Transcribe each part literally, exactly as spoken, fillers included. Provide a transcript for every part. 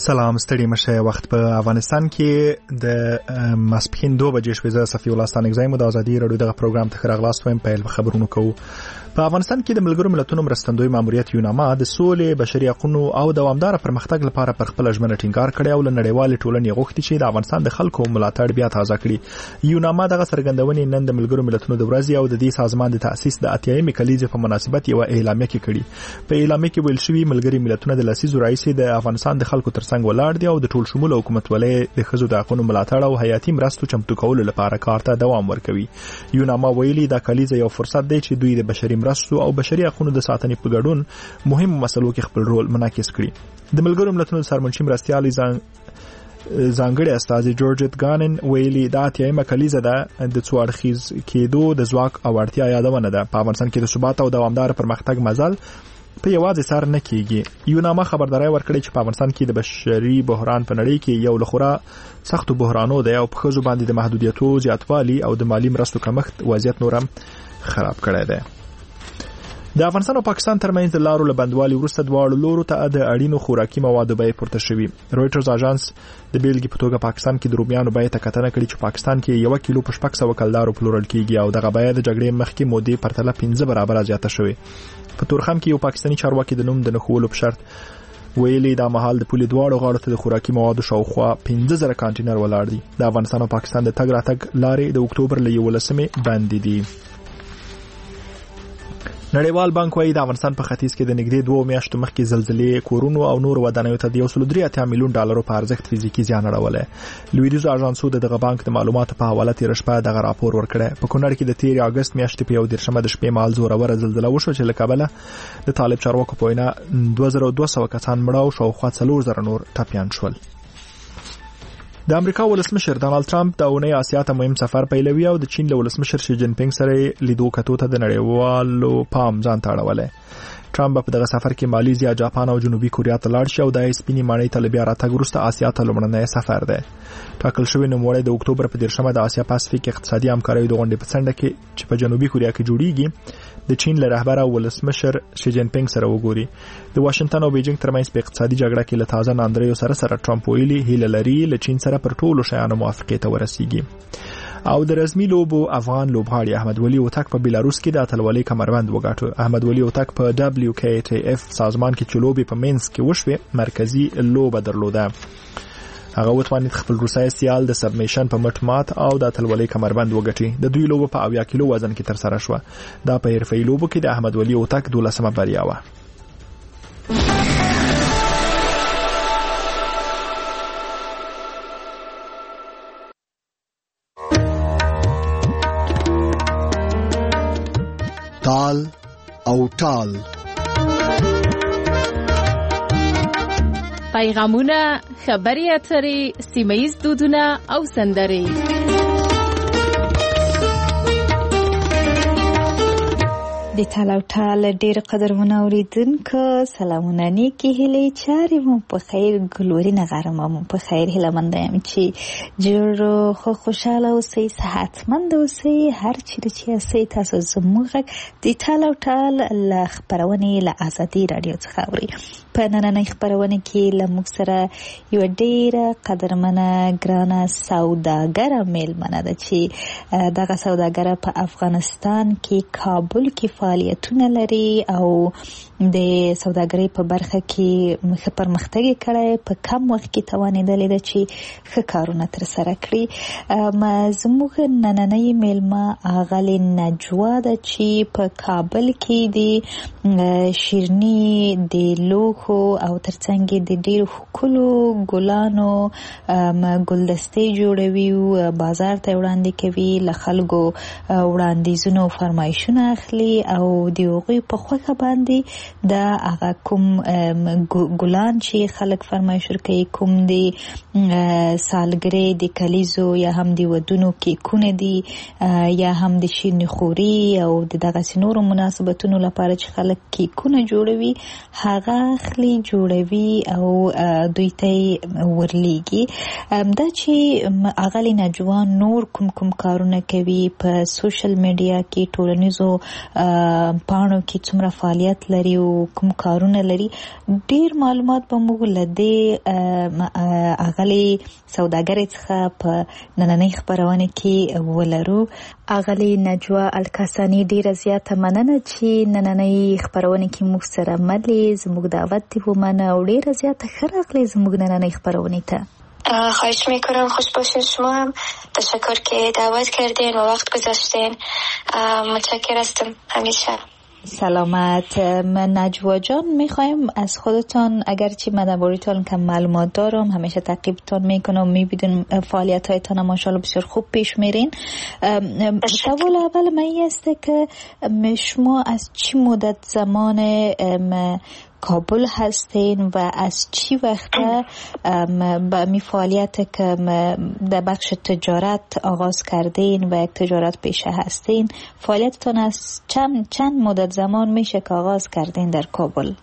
سلام ستړي مشه. وخت په افغانستان کې د ماسپښین دوه بجې شوې. زه صفي الله ستانک زایم د ازادي رادیو دغه پروګرام ته راغلاست وایم. پیل خبرونه کوو. په افغانستان کې د ملګرو ملتونو مرستندوی ماموریت یوناما د سولې، بشري حقوقو او دوامدار پرمختګ لپاره پر خپل ژمنه ټینګار کړی او نړیوال ټولنې غوښتي چې د افغانستان د خلکو ملاتړ بیا تازه کړي. یوناما دغه څرګندونې نن د ملګرو ملتونو د ورځې او د دې سازمان د تاسیس د اتیایمې کلیزې په مناسبت یو اعلامیه کې کړي. په اعلامیه کې ویل شوی ملګري ملتونه د لسیزو راځي د افغانستان د خلکو ترڅنګ ولاړ دي او د ټول شمول حکومتولۍ د خزو د حقوقو ملاتړ او حیاتي مرستو چمتو کولو لپاره کار ته دوام ورکوي. یوناما ویلي دا کلیزه یو فرصت دی چې دوی د بشري مرستو او بشري حقوقو د ساتنې په ګډون مهم مسلو کې خپل رول منعکس کړي. د ملګرو ملتونو سرمنشي مرستیال ځانګړي استازي جورجت ګانن ویلي دا اتیایمه کلیزه ده د څو اړخیز کېدو د ځواک او اړتیا یادونه ده. په افغانستان کې د ثبات او دوامدار پرمختګ مزل په یوازې سر نه کیږي. یوناما خبرداري ورکړي چې په افغانستان کې د بشري بحران په نړۍ کې یو لخوا سختو بحرانو دی او په خزو باندې د محدودیتو زیاتوالی او د مالی مرستو کمښت وضعیت نورم خراب کړی دی. د افغانستان او پاکستان ترمنځ د لارو لبندوالي وروسته دواړو لورو ته د اړینو خوراکي موادو بیې پورته شوي. رويټرز اژانس د بیلګې په توګه پاکستان کې د رومیانو بیې ته کتنه کړې چې پاکستان کې یو کیلو په شپږ سوه کلدارو پلورل کیږي او دغه بیه د جګړې مخکې مودې پرتله پنځه برابره زیاته شوې. په تورخم کې یو پاکستاني چارواکي د نوم د نخولو په شرط ویلي دا مهال د پولې دواړو غاړو ته د خوراکي موادو شاوخوا پنځه زره کانټینر ولاړ دي. د افغانستان او پاکستان د تګ راتګ لارې د اکتوبر له یولسمې بندې دي. نړیوال بانک وايي د افغانستان په ختیځ کې د نږدې دوه میاشتو مخکې زلزلې، کورونو او نور ودانیو ته د یو سل درې اتیا میلیون ډالرو په ارزښت فزیکي زیان اړولی. لویدیځ اژانسو د دغه بانک د معلوماتو په حواله تیر شپه دغه راپور ورکړی. په کونړ کې د تیر اگست میاشتې په یو دیرشمه د شپې مهال زوروره زلزله وشوه چې له کبله د طالب چارواکو په وینا دوه زره دوه سوه کسان مړه او شاوخوا څلور زره نور ټپیان شول. د امریکا ولسمشر ډانلډ ټرمپ د اونۍ آسیا ته مهم سفر پیلوي او د چین له ولسمشر شي جین پینګ سره لیدو کتو ته د نړیوالو پام ځان ته اړولی. ټرمپ په دغه سفر کې مالیزیا، جاپان او جنوبي کوریا ته لاړ شي او د سپینې ماڼۍ ته بیا راتګ وروسته آسیا ته لومړنی سفر دی. ټاکل شوی نوموړی د اکتوبر په دیرشمه د آسیا پاسفیک اقتصادي همکاریو د غونډې په څنډه کې چې په جنوبي کوریا کې جوړیږي د چین له رهبر او ولسمشر شي جین پینګ سره وګوري. د واشنگټن او بیجینګ ترمنځ په اقتصادي جګړه کې له تازه ناندریو سره سره ټرمپ ویلي هیله لري له چین سره پر ټولو شیانو موافقې ته ورسیږي. او د رسمي لوبو افغان لوبغاړي احمد ولی اوتک په بیلاروس کې د اتلولۍ کمربند وګاټو. احمد ولی اوتک په دبلیو کې ټي اف سازمان کې چې لوبې په مینس کې وشوه مرکزی لوبه درلوده. هغه وتوانید خپل روسي سیال د سبمیشن په مټ مات او د اتلولۍ کمربند وګټي. د دوی لوبه په اویا کیلو وزن کې تر سره شوه. دا په حرفي لوبو کې د احمد ولی اوتک دولسمه بریا وه. تال او ټال پیغامونه، خبري اترې، سیمه‌ییز دودونه او سندرې. د تال او ټال ډېر قدرمنو اوریدونکو سلامونه، نیکې هیلې چارې مو په خیر، ګلوري نغاره مو په خیر. هیله مند یم چې جوړ خو خوشاله اوسئ، صحتمند اوسئ. هر چیرې چې اوسئ تاسو زموږ د تال او ټال له خپرونې له ازادي رادیو څخه اورئ. په نننۍ خپرونه کې له موږ سره یو ډېره قدرمنه ګرانه سوداګره میلمنه ده چې دغه سوداګره په افغانستان کې کابل کې فعالیتونه لري او د سوداګرۍ په برخه کې ښه پرمختګ یې کړی. په کم وخت کې توانېدلې ده چې ښه کارونه ترسره کړي. زموږ نننۍ میلمه اغلې نجوا ده چې په کابل کې د شیرني د لوښو او ترڅنګ د ډېرو ښکلو ګلانو ګلدستې جوړوي او بازار ته وړاندې کوي. له خلکو وړاندیزونه او فرمایشونه اخلي او د هغوی په خوښه باندې دا هغه کوم ګلان چې خلک فرمایش ورکوي، کوم د سالګرې د کلیزو یا هم د ودونو کیکونه دي یا هم د شیریني خوري او د دغسې نورو مناسبتونو لپاره چې خلک کیکونه جوړوي، هغه اخلي، جوړوي او دوی ته ورلیږي. دا چې اغلی نجوان نور کوم کوم کارونه کوي په سوشل میډیا کې، ټولنیزو پاڼو کې څومره فعالیت لري او کوم کارونه لري. ډیر معلومات به موږ لدې اغلی سوداګرۍ څخه په نننۍ خبرونه کې ولرو. اغلی نجوا الکاسانی ډیره زیاته مننه چې نننۍ خبرونه کې موږ سره ملي زموږ دعوت دی ومنه او ډیره زیاته ښه راغلی زموږ نننۍ خبرونه ته. خواهش میکنم. خوش باشین. شما هم تشکر که دعوت کردین و وقت گذاشتین. متشکر هستم همیشه. سلامت. من نجوا جان میخوایم از خودتان اگرچه من درباره‌تان کم معلومات دارم همیشه تعقیبتان میکنم میبینم فعالیت هایتان ماشاءالله بسیار خوب پیش میرین. سوال اول من است که شما از چی مدت زمان کابل هستین و از چی وقت با می فعالیت که در بخش تجارت آغاز کردین و یک تجارت پیشه هستین؟ فعالیتتان از چند چند مدت زمان میشه که آغاز کردین در کابل؟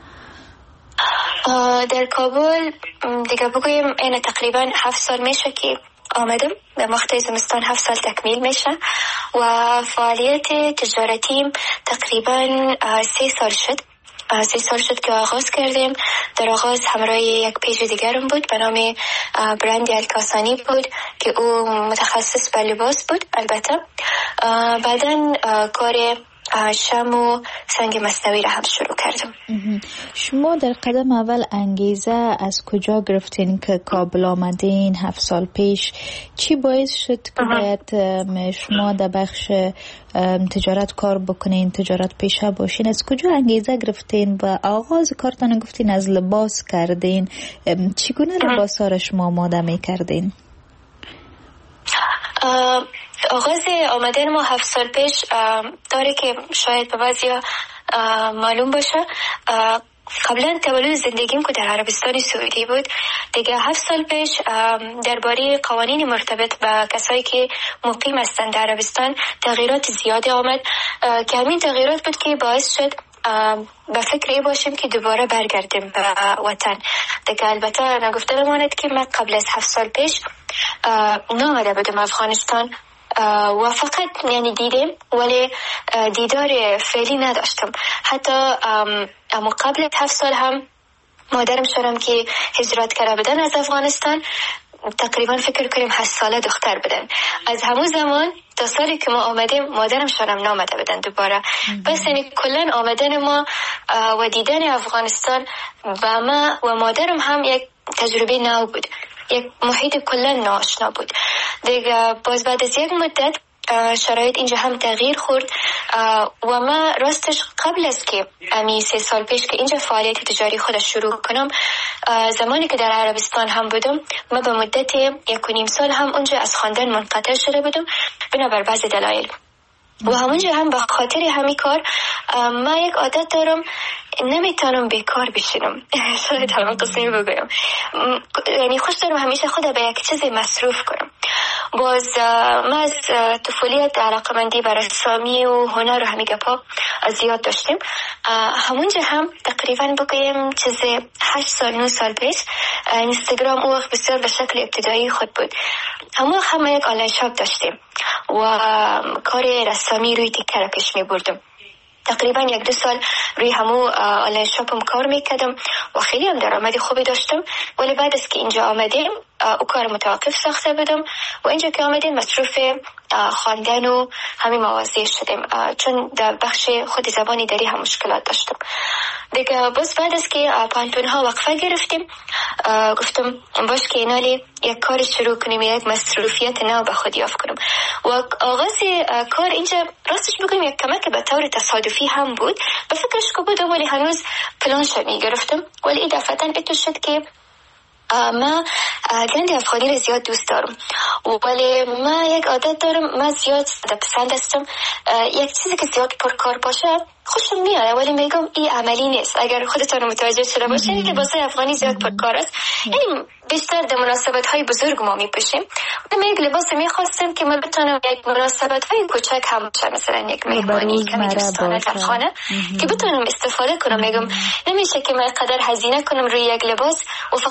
در کابل دیگه بگویم این تقریبا هفت سال میشه که آمدم. به مقطع زمستان هفت سال تکمیل میشه و فعالیت تجارتیم تقریبا سه سال شد. سه سال شد که آغاز کردیم. در آغاز همراه یک پیج دیگرم بود به نام برند الکاسانی بود که او متخصص به لباس بود. البته بعدن کار شم و سنگ مصنوعی را هم شروع کردم. شما در قدم اول انگیزه از کجا گرفتین که کابل آمدین هفت سال پیش؟ چی باعث شد که باید شما در بخش تجارت کار بکنین، تجارت پیشه باشین؟ از کجا انگیزه گرفتین و آغاز کارتان گفتین از لباس کردین؟ چگونه لباس ها را شما آماده می کردین؟ آغاز آمدن ما هفت سال پیش داره که شاید به بعضیا معلوم باشه. قبلا تولد زندگیم که در عربستان سعودی بود. دیگه هفت سال پیش درباره قوانین مرتبط با کسایی که مقیم هستند در عربستان تغییرات زیادی آمد که همین تغییرات بود که باعث شد به فکر ای باشیم که دوباره برگردیم به وطن. دیگه البته نگفته بماند که من قبل از هفت سال پیش نامده بودم افغانستان و فقط یعنی دیدم ولی دیدار فعلی نداشتم. حتی اما قبل هفت سال هم مادرم شدم که هجرت کرده بودن از افغانستان. تقریبا فکر کنیم هشت ساله دختر بودن. از همون زمان تا سالی که ما آمدیم مادرم شدم نامده بودن دوباره. پس یعنی کلن آمدن ما و دیدن افغانستان و ما و مادرم هم یک تجربه نو بود، یک محیط کلن ناآشنا بود. دیگه باز بعد از یک مدت شرایط اینجا هم تغییر خورد و ما راستش قبل از که امی سه سال پیش که اینجا فعالیت تجاری خود شروع کنم، زمانی که در عربستان هم بودم ما به مدت یک و نیم سال هم اونجا از خواندن منقطع شده بودم بنابر بعض دلایل و همونجا هم به خاطر همین کار ما یک عادت دارم نمیتونم بیکار بشینم. شاید الان قسمی بگویم یعنی خوش دارم همیشه خود به یک چیز مصروف کنم. باز ما از طفولیت علاقمندی بر رسامی و هنر و همین گپا زیاد داشتیم. همونجا هم تقریبا بگویم چیز هشت سال نه سال پیش اینستاگرام او وقت بسیار به شکل ابتدایی خود بود. همون هم یک آنلاین شاپ داشتیم و کار رسامی روی تیکه را پیش می بردم. تقریبا یک دو سال روی همو آنلاین شاپم کار میکردم و خیلی هم درآمد خوبی داشتم. ولی بعد از که اینجا آمدیم او کار متوقف ساخته بودم و اینجا که آمدیم مصروف خواندن و همین مواضیع شدیم چون در بخش خود زبانی دری هم مشکلات داشتم. دیگه باز بعد از که پانتون ها وقفه گرفتیم گفتم باش که اینالی یک کار شروع کنیم، یک مصروفیت نو به خود یافت کنم. و آغاز کار اینجا راستش بگویم یک کمک به طور تصادفی هم بود. به فکرش که بودم ولی هنوز پلانش می گرفتم ولی این دفعتا اتو شد که ما گند افغانی رو زیاد دوست دارم ولی ما یک عادت دارم، من زیاد پسند هستم یک چیزی که زیاد پرکار باشه خوشم میاد ولی میگم این عملی نیست. اگر خودتون متوجه شده باشین که لباس افغانی زیاد پرکار است، یعنی بیشتر در مناسبت های بزرگ ما میپوشیم. من یک لباس میخواستم که من بتونم یک مناسبت های کوچک هم باشه، مثلا یک مهمانی کمی دوستانه در خانه که بتونم استفاده کنم. میگم نمیشه که من قدر هزینه کنم روی یک لباس و فقط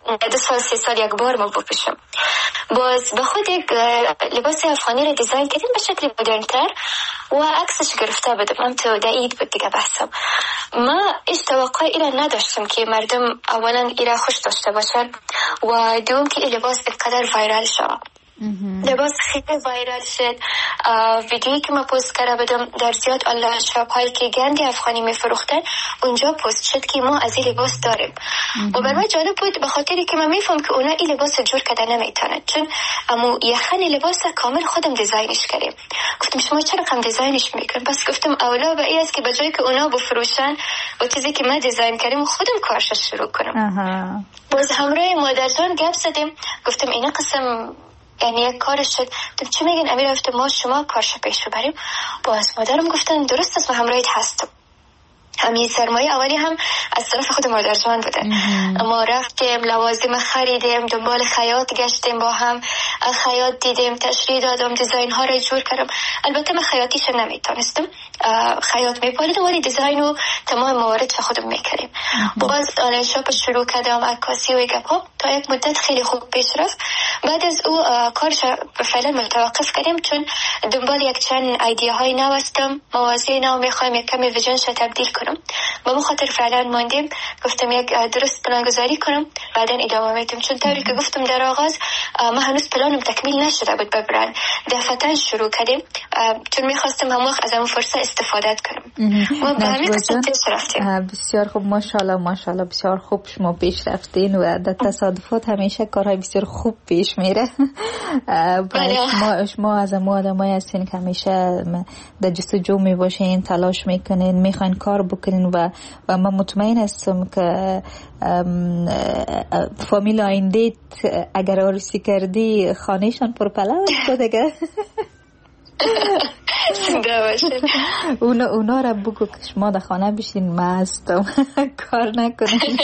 دو سال سه سال یک بار ما بپوشم. باز به خود یک لباس افغانی را دیزاین کردیم به شکل مدرن‌تر و عکسش گرفته بودم. هم تو دعید بود دیگه بحثم. ما ایش توقع اینا نداشتم که مردم اولا اینا خوش داشته باشن و دوم که این لباس اینقدر وایرال شد. لباس خیلی وایرال شد. ویدیویی که ما پست کرده بودم در زیاد آنلاین شاپ هایی که گند افغانی میفروختن اونجا پست شد که ما از این لباس داریم و برای من جالب بود به خاطری که من میفهم که اونا این لباس جور کردن نمیتونن، چون امو یخن لباس کامل خودم دیزاینش کردیم. گفتم شما چرا کم دیزاینش میکنین؟ بس گفتم اولا به این است که بجای که اونا بفروشن و چیزی که ما دیزاین کردیم خودم کارش شروع کنم. باز همراه مادرجان گپ زدیم، گفتم اینا قسم یعنی یک کارش شد. چه میگن امیر؟ گفتم ما شما کارش پیش ببریم. باز مادرم گفتن درست است، ما همراهت هستم. همین سرمایه اولی هم از طرف خود مادرجان بوده. ما رفتیم لوازم خریدیم، دنبال خیاط گشتیم، با هم خیاط دیدیم، تشریح دادم، دیزاین ها رو جور کردم. البته من خیاطیش نمیتونستم، خیاط میپالیدم ولی دیزاین و تمام موارد خودم میکردیم. باز آنلاین شاپ شروع کردم، عکاسی و گپ ها تا یک مدت خیلی خوب پیش رفت. بعد از او کارش فعلا متوقف کردیم چون دنبال یک چند ایده های نو هستم، موازی نو میخوایم یک کمی ویژنش تبدیل کنم. با مخاطر فعلا ماندیم، گفتم یک درست پلان گذاری کنم بعدن ادامه میدم، چون طوری که گفتم در آغاز ما هنوز پلانم تکمیل نشده بود به برند، دفعتاً شروع کردیم چون میخواستم هم وقت از اون فرصت استفاده کنم. ما به همین قسمت پیش رفتیم. بسیار خوب، ماشاءالله ماشاءالله بسیار خوب شما پیش رفتین و در تصادفات همیشه کارهای بسیار خوب پیش میره. شما شما از ما آدمایی هستین که همیشه در جستجو میباشین، تلاش میکنین، میخواین کار بکنین و و من مطمئن هستم که فامیل آینده اگر عروسی کردی خانهشان پرپلو است دیگه. اونا اونا را بگو که شما در خانه بشین، من هستم، کار نکنین.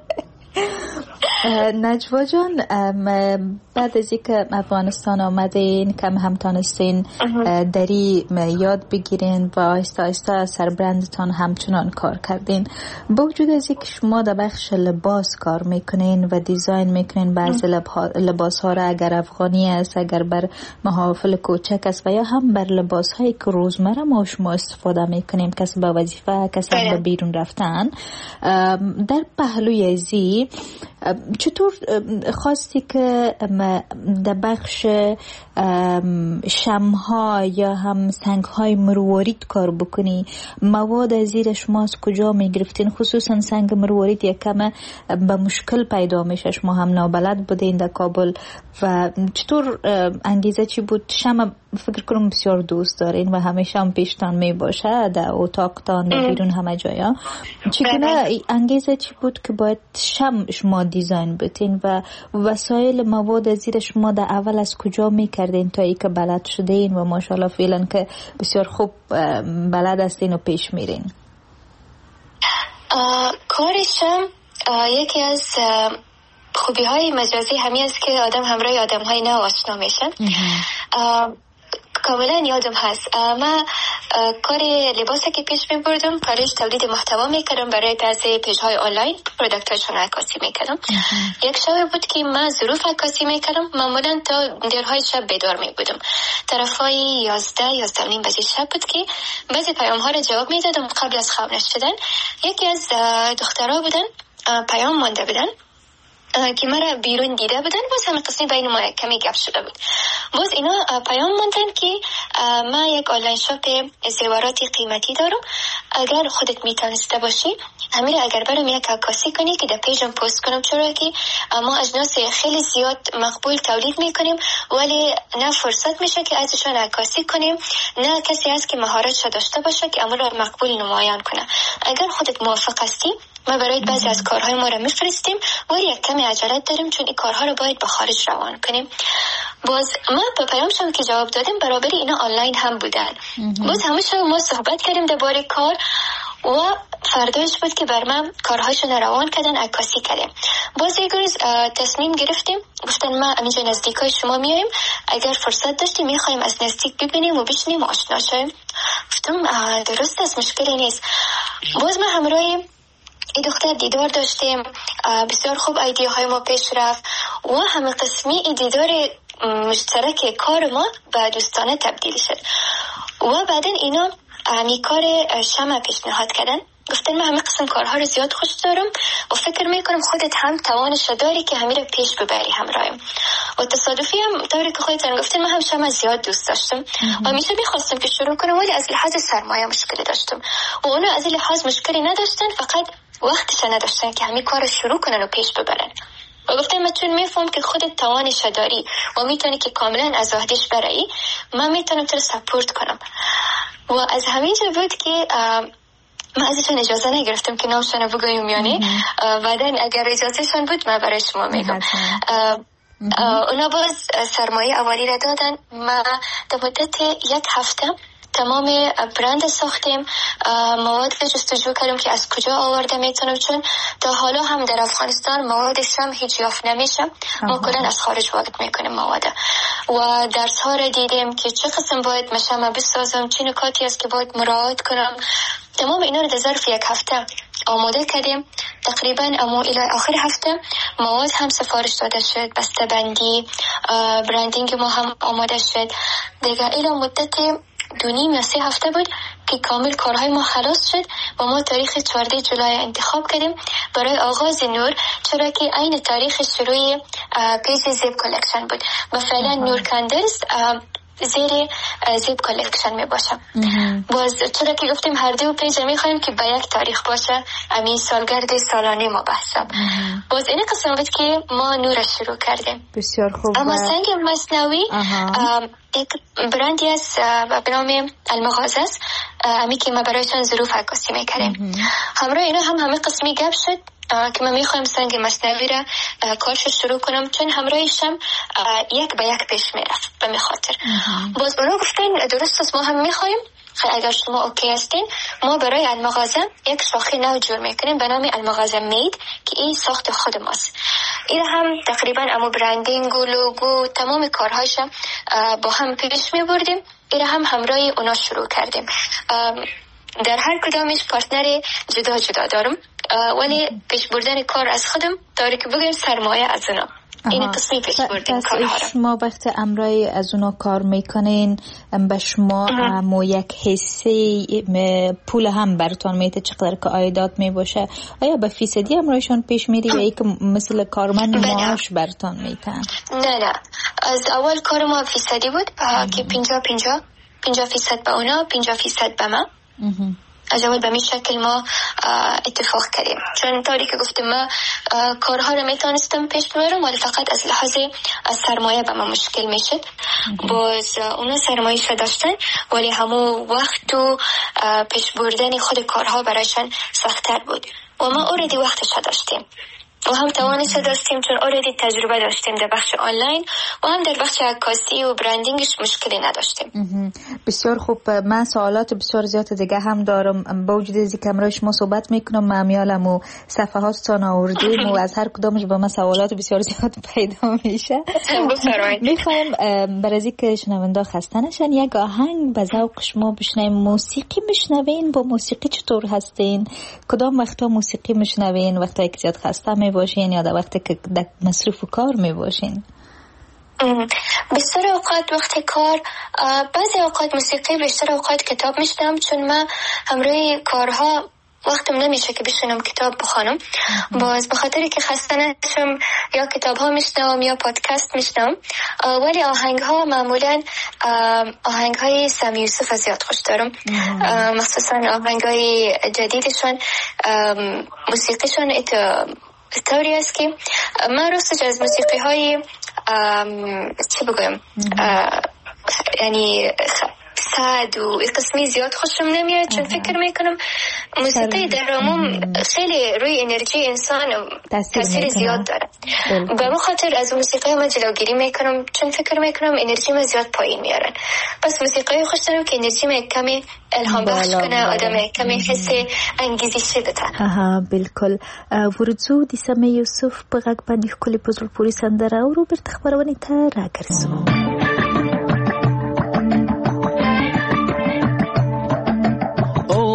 نجوا جان، بعد از اینکه افغانستان آمدین کم هم تانستین دری یاد بگیرین و آهسته آهسته سربرندتان همچنان کار کردین، با وجود از اینکه شما در بخش لباس کار میکنین و دیزاین میکنین بعضی لباس ها را، اگر افغانی است، اگر بر محافل کوچک است و یا هم بر لباس هایی که روزمره ما شما استفاده میکنیم، کسی به وظیفه، کسی به بیرون رفتن، در پهلوی ازی چطور خواستی که در بخش شمها یا هم سنگهای مروارید کار بکنی؟ مواد از زیر شما از کجا می گرفتین؟ خصوصا سنگ مروارید یک کم به مشکل پیدا میشه، شما هم نابلد بودین در کابل و چطور انگیزه چی بود؟ شم فکر کنم بسیار دوست دارین و همیشه هم پیشتان می باشه در اتاقتان، در بیرون، همه جایا. چگونه انگیزه چی بود که باید شم شما دیزاین بتین و وسایل مواد از زیر شما در اول از کجا می کردین تا ای که بلد شدین و ماشاءالله فعلا که بسیار خوب بلد هستین و پیش میرین؟ کارشم یکی از خوبی های مجازی همین است که آدم همراه آدم های نو آشنا میشن. کاملا یادم هست من کاری لباسی که پیش می بردم، کارش تولید محتوا میکردم برای بعضی پیج های آنلاین، پروداکتاشون عکاسی میکردم. یک شب بود که من ظروف عکاسی میکردم، معمولا تا درهای شب بیدار می بودم، طرفای یازده یازده نیم بجه شب بود که بعضی پیام ها رو جواب میدادم قبل از خواب نشدن. یکی از دخترها بودن پیام مانده بودن که مرا بیرون دیده بودن، باز همه قسمی بین ما کمی گپ شده بود. باز اینا پیام ماندن که من یک آنلاین شاپ زیوراتی قیمتی دارم، اگر خودت میتونسته باشی همین اگر برام یک عکاسی کنی که در پیجم پست کنم، چرا که ما اجناس خیلی زیاد مقبول تولید میکنیم ولی نه فرصت میشه که ازشون عکاسی کنیم، نه کسی هست که مهارتش داشته باشه که امر مقبول نمایان کنه. اگر خودت موافق هستی ما برای بعضی از کارهای ما رو میفرستیم ولی یک کمی عجلت داریم چون این کارها رو باید به خارج روان کنیم. باز ما به پیامشون که جواب دادیم برابری اینا آنلاین هم بودن. باز همش ما صحبت کردیم درباره کار و فرداش بود که بر من کارهاشون روان کردن، عکاسی کردیم. باز یک روز تصمیم گرفتیم، گفتن ما اینجا نزدیکای شما میایم، اگر فرصت داشتیم میخوایم از نزدیک ببینیم و بشینیم و آشنا شویم. گفتم درست است، مشکلی نیست. باز ما همراه این دختر دیدار داشتیم، بسیار خوب ایدیاهای ما پیش رفت و همه قسمی این دیدار مشترک کار ما به دوستانه تبدیل شد و بعدن اینا همی کار شمع پیشنهاد کردن. گفتن من همه قسم کارها رو زیاد خوش دارم و فکر میکنم خودت هم توانش داری که همین رو پیش ببری همراهیم. و تصادفی هم طوری که خودتان گفتن من هم شمع زیاد دوست داشتم و همیشه میخواستم که شروع کنم، ولی از لحاظ سرمایه مشکلی داشتم و اونا از لحاظ مشکلی نداشتن، فقط وقتش نداشتن که همین کار رو شروع کنن و پیش ببرن. و گفتم من چون میفهم که خودت توانش داری و میتونی که کاملا از وحدش برایی، من میتونم تو رو سپورت کنم. و از همینجا بود که من ازشون اجازه نگرفتم که نامشون رو بگویم، یعنی بعدن اگر اجازهشون بود من برای شما میگم. اونا باز سرمایه اولی را دادن. ما در مدت یک هفته تمام برند ساختیم، مواد جستجو کردیم که از کجا آورده میتونم، چون تا حالا هم در افغانستان موادش هم هیچ یافت نمیشه، ما کلن از خارج وارد میکنیم مواد. و درس ها را دیدیم که چه قسم باید مشامه بسازم، چه نکاتی است که باید مراعات کنم. تمام اینا رو در ظرف یک هفته آماده کردیم. تقریبا اما الی آخر هفته مواد هم سفارش داده شد، بسته بندی، برندینگ ما هم آماده شد. دیگه الی مدت دو نیم یا سه هفته بود که کامل کارهای ما خلاص شد و ما تاریخ چهاردهم جولای انتخاب کردیم برای آغاز نور، چرا که عین تاریخ شروع پیج زیب کلکشن بود. مثلا نور کندلز زیر زیب کلکشن می باشه. باز چرا که گفتیم هر دو پیج می خواهیم که به یک تاریخ باشه، همین سالگرد سالانه ما بحثم. باز این قسم بود که ما نور شروع کردیم. بسیار خوب. اما سنگ مصنوعی یک برندی است به نام المغازه است، همی که ما برایشان ظروف عکاسی میکردیم. همراه اینا هم همه قسمی گپ شد که من میخوایم سنگ مصنوعی را کارش شروع کنم، چون همراهشم یک به یک پیش میرفت به خاطر. باز برای گفتن درست است ما هم میخوایم، اگر شما اوکی هستین ما برای المغازه یک شاخه نو جور میکنیم به نام المغازه مید که این ساخت خود ماست. این هم تقریبا امو برندینگ و لوگو تمام کارهاش با هم پیش میبردیم. این هم همراه اونا شروع کردیم. در هر کدامش پارتنر جدا جدا دارم، ولی پیش بردن کار از خودم داره که بگیم سرمایه از اونا. این قسمی پیش بردن کارها را. شما وقت امرای از اونا کار میکنین به شما مو یک حصه پول هم براتون میده، چقدر که عایدات میباشه؟ آیا به فیصدی امرایشون پیش میری یا ای که مثل کارمند معاش براتون میتن؟ نه نه، از اول کار ما فیصدی بود که پنجاه پنجاه پنجاه فیصد به اونا، پنجاه فیصد به ما. از اول به این شکل ما اتفاق کردیم، چون طوری که گفتیم ما کارها رو میتونستم پیش ببرم ولی فقط از لحاظ سرمایه به ما مشکل میشد. باز اونا سرمایه داشتن ولی همون وقت و پیش بردن خود کارها برایشان سخت‌تر بود و ما اوردی وقتش داشتیم و هم توانش داشتیم، چون اوردی تجربه داشتیم در بخش آنلاین و هم در بخش عکاسی و برندینگش مشکلی نداشتیم. بسیار خوب. من سوالات بسیار زیاد دیگه هم دارم، با وجود از اینکه امروز ما صحبت میکنم معمیالم و صفحاتتان آوردیم و از هر کدامش با من سوالات بسیار زیاد پیدا میشه. میخوایم برای از اینکه شنونده خسته نشن یک آهنگ به ذوق شما بشنویم. موسیقی میشنوین؟ با موسیقی چطور هستین؟ کدام وقتا موسیقی میشنوین؟ وقتی که زیاد خسته میباشین یا در وقتی که مصروف کار میباشین؟ بیشتر اوقات وقت کار، بعضی اوقات موسیقی، بیشتر اوقات کتاب میشنم، چون من همراه کارها وقتم نمیشه که بشینم کتاب بخونم. باز به خاطری که خسته نشم یا کتاب ها میشنم یا پادکست میشنم. ولی آهنگ ها معمولا آهنگ های سمی یوسف زیاد خوش دارم، مخصوصا آهنگ های جدیدشون. موسیقیشون طوری است که من راستش از موسیقی های چی بگویم یعنی سعد و قسمی زیاد خوشم نمیاد، چون فکر میکنم موسیقی در عموم خیلی روی انرژی انسان تاثیر زیاد داره. به من خاطر از موسیقی ما جلوگیری میکنم، چون فکر میکنم انرژی ما زیاد پایین میارن. پس موسیقی خوش دارم که انرژی ما کمی الهام بخش کنه، آدم کمی حس انگیزشی بده. آها بالکل. ورزو دی سمی یوسف په غږ باندې ښکلې په زړه پورې سندره او بیرته خپرونې ته راګرځو.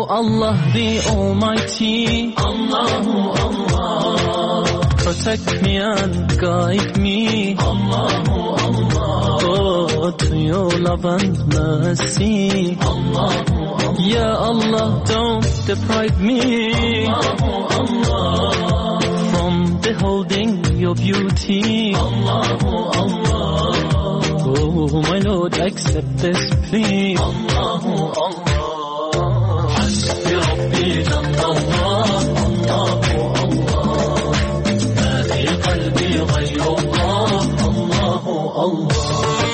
Allah the Almighty, Allahu Allah, protect me and guide me, Allahu Allah, oh, to your love and mercy, Allahu Allah, Ya Allah, don't deprive me, Allahu Allah, from beholding your beauty, Allahu Allah, oh my Lord, accept this plea, Allahu Allah. حسبي ربي جل الله الله الله ما في قلبي غير الله الله الله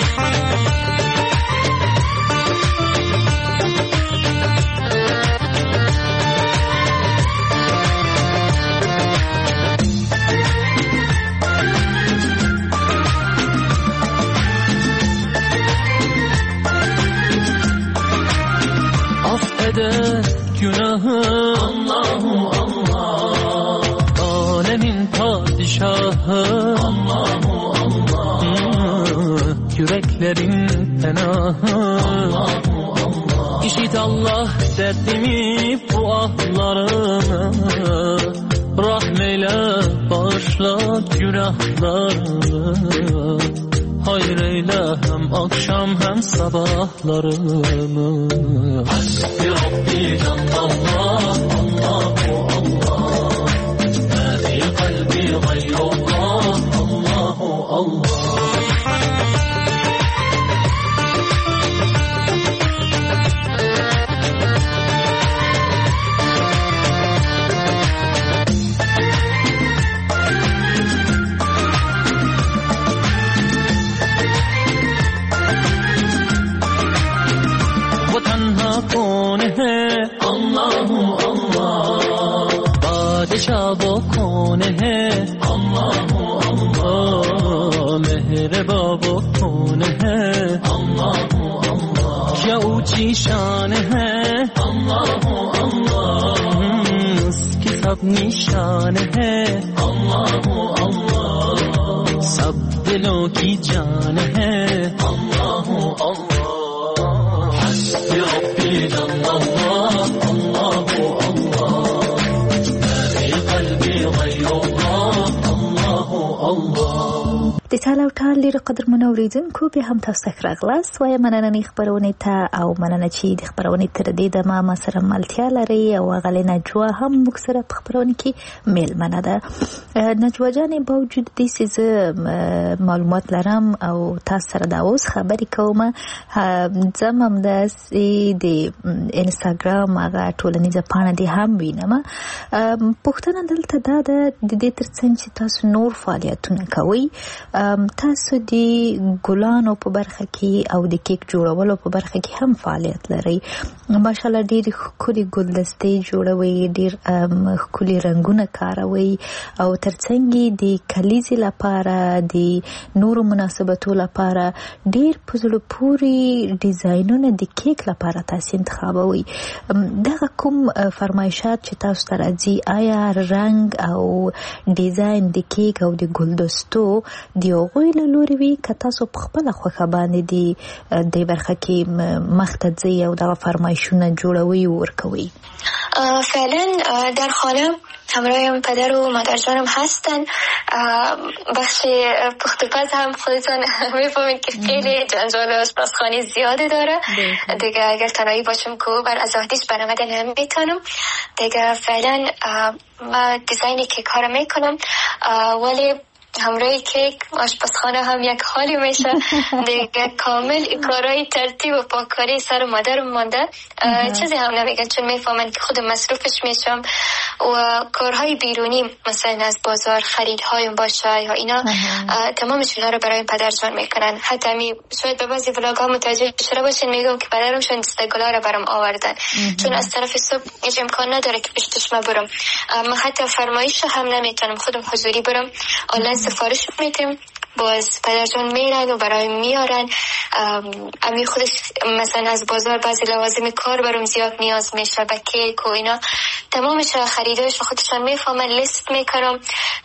günahı Allahu Allah, alemin padişahı Allahu Allah, yüreklerin penahı Allahu Allah, işit Allah derdimi bu ahlarımı, rahmeyle bağışla günahlarımı, hayır eyle hem akşam hem sabahlarımı. Hasbi Rabbi Cennet Allahu Allah, ma fi kalbi gayrullah Allahu Allah. कौन है अल्लाहु अल्लाह, बादशाह वो कौन है अल्लाहु अल्लाह, मेहरबा वो कौन है अल्लाहु अल्लाह, क्या ऊंची शान है अल्लाहु अल्लाह, उसकी सब निशान है अल्लाहु अल्लाह, सब दिलों की जान है अल्लाहु अल्लाह. د ټال او ټال ډېر قدرمنو اورېدونکو بیا هم تاسو ته ښه راغلاست وایم مننه خپرونې ته او مننه چې د خپرونې تر دې دمه ما سره ملتیا لري او هغه نجوا هم موږ سره په خپرونې کې میلمنه ده. نجوا جانې باوجود دې چې زه معلومات لرم او تاسو سره دا اوس خبرې کوم، زه هم همداسې د انسټاګرام هغه ټولنیزه پاڼه دې هم وینم. پوښتنه دلته دا ده د دې تر څنګ چې تاسو نور فعالیتونه کوئ، تاسو د ګلانو په برخه کې او د کیک جوړولو په برخه کې هم فعالیت لرئ. ماشاءالله ډېر ښکلي ګلدستې جوړوئ، ډېر ښکلي رنګونه کاروئ او ترڅنګ د کلیزې لپاره د نورو مناسبتو لپاره ډېر په زړه پورې ډیزاینونه د کیک لپاره تاسو انتخابوئ. دغه کوم فرمایشات چې تاسو ته راځي، آیا رنګ او ډیزاین د کیک او د ګلدستو د هغوی له لورې وي که تاسو په خپله خوښه باندې د دې برخه کې مخته ځئ او دغه فرمایشونه جوړوئ و ورکوئ؟ فعلا در خانه همراهم پدر و مادرجانم هستن. بخش پختوپز هم خودتون میفهمید که خیلی جنجال آشپزخانه زیاده داره دیگه. اگر تنهایی باشم که بر از آهدیش برآمده نمیتونم دیگه. فعلا من دیزاین کیک ها رو میکنم، ولی همراه کیک آشپزخانه هم یک حالی میشه دیگه. کامل کارهای ترتیب و پاککاری سر مادرم مانده، چیزی هم نمیگن چون میفهمن که خود مصروفش میشم و کارهای بیرونی مثلا از بازار خریدهایم باشه یا اینا تمامش اینا رو برای پدرجان میکنن. حتی می شاید به بعضی ولاگ ها متوجه شده باشین میگم که پدرمشون دستگلا رو برام آوردن چون از طرف صبح هیچ امکان نداره که پشتش ما برم. من حتی فرمایش هم نمیتونم خودم حضوری برم، آنلاین سفارش میتیم باز پدرجان میرن و برای میارن. امی خودش مثلا از بازار بعضی لوازم کار برام زیاد نیاز میشه، به کیک و اینا تمامش خریدایش خودشان میفهمن، لیست میکنم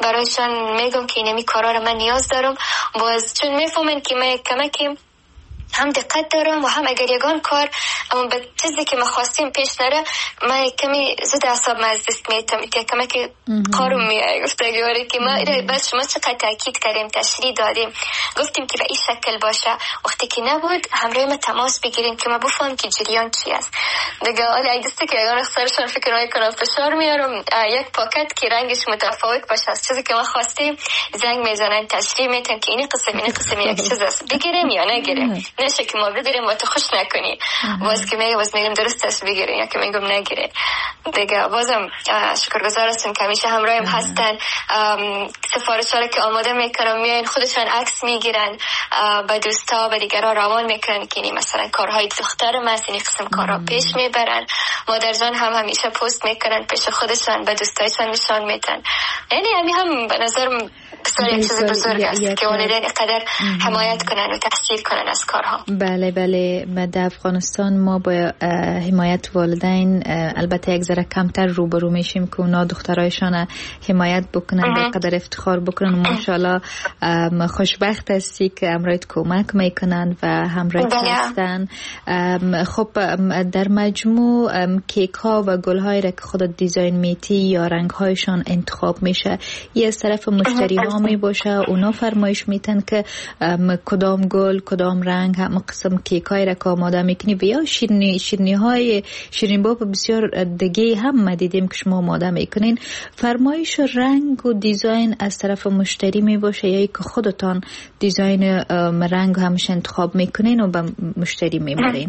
برایشان میگم که اینمی کارا رو من نیاز دارم. باز چون میفهمن که من کمکی هم دقت دارم و هم اگر یگان کار اما به چیزی که ما خواستیم پیش نره من کمی زود اعصاب از دست میتم که کمی که کارم میای گفتگواری که ما بس شما چقدر تاکید کردیم تشریح دادیم گفتیم که به این شکل باشه وقتی که نبود همراه ما تماس بگیرین که ما بفهم که جریان چی است دیگه. حالا اگه دسته که یگان اختصارشان فکر میکنم فشار میارم یک پاکت که رنگش متفاوت باشه از چیزی که ما خواستیم زنگ میزنن تشریح میتن که این قسم این قسم یک چیز است بگیریم یا نگیریم نشه که ما بگیریم و تو خوش نکنی باز که میگم باز میگم درست است بگیریم یا که میگم نگیریم دیگه. بازم شکرگزار هستم که همیشه همراهم هستن سفارش‌ها رو که آماده میکنم میان خودشان عکس میگیرن به دوستا و دیگران روان میکنن که مثلا کارهای دختر ما این قسم کارها پیش میبرن. مادرجان هم همیشه پست میکنن پیش خودشان به دوستایشان نشان میدن. یعنی همین هم به نظرم بسیار یک چیز بزرگ است که والدین اینقدر حمایت کنن و تحصیل کنن از کارها. بله بله در افغانستان ما با حمایت والدین البته یک ذره کمتر روبرو میشیم که اونا دخترایشان حمایت بکنن به قدر افتخار بکنن. ماشاءالله خوشبخت هستی که همراهت کمک میکنن و همراهت هستن. خب در مجموع کیک ها و گل هایی را که خودت دیزاین میتی یا رنگ هایشان انتخاب میشه یه از طرف مشتری ها می باشه اونا فرمایش میتن که کدام گل کدام رنگ هم قسم کیک های را که آماده میکنی و یا شیرینی شیرینی های شیرین باب بسیار دیگه هم ما دیدیم که شما آماده میکنین. فرمایش رنگ و دیزاین از طرف مشتری می باشه یا که خودتان دیزاین رنگ همش انتخاب میکنین و به مشتری میبرین؟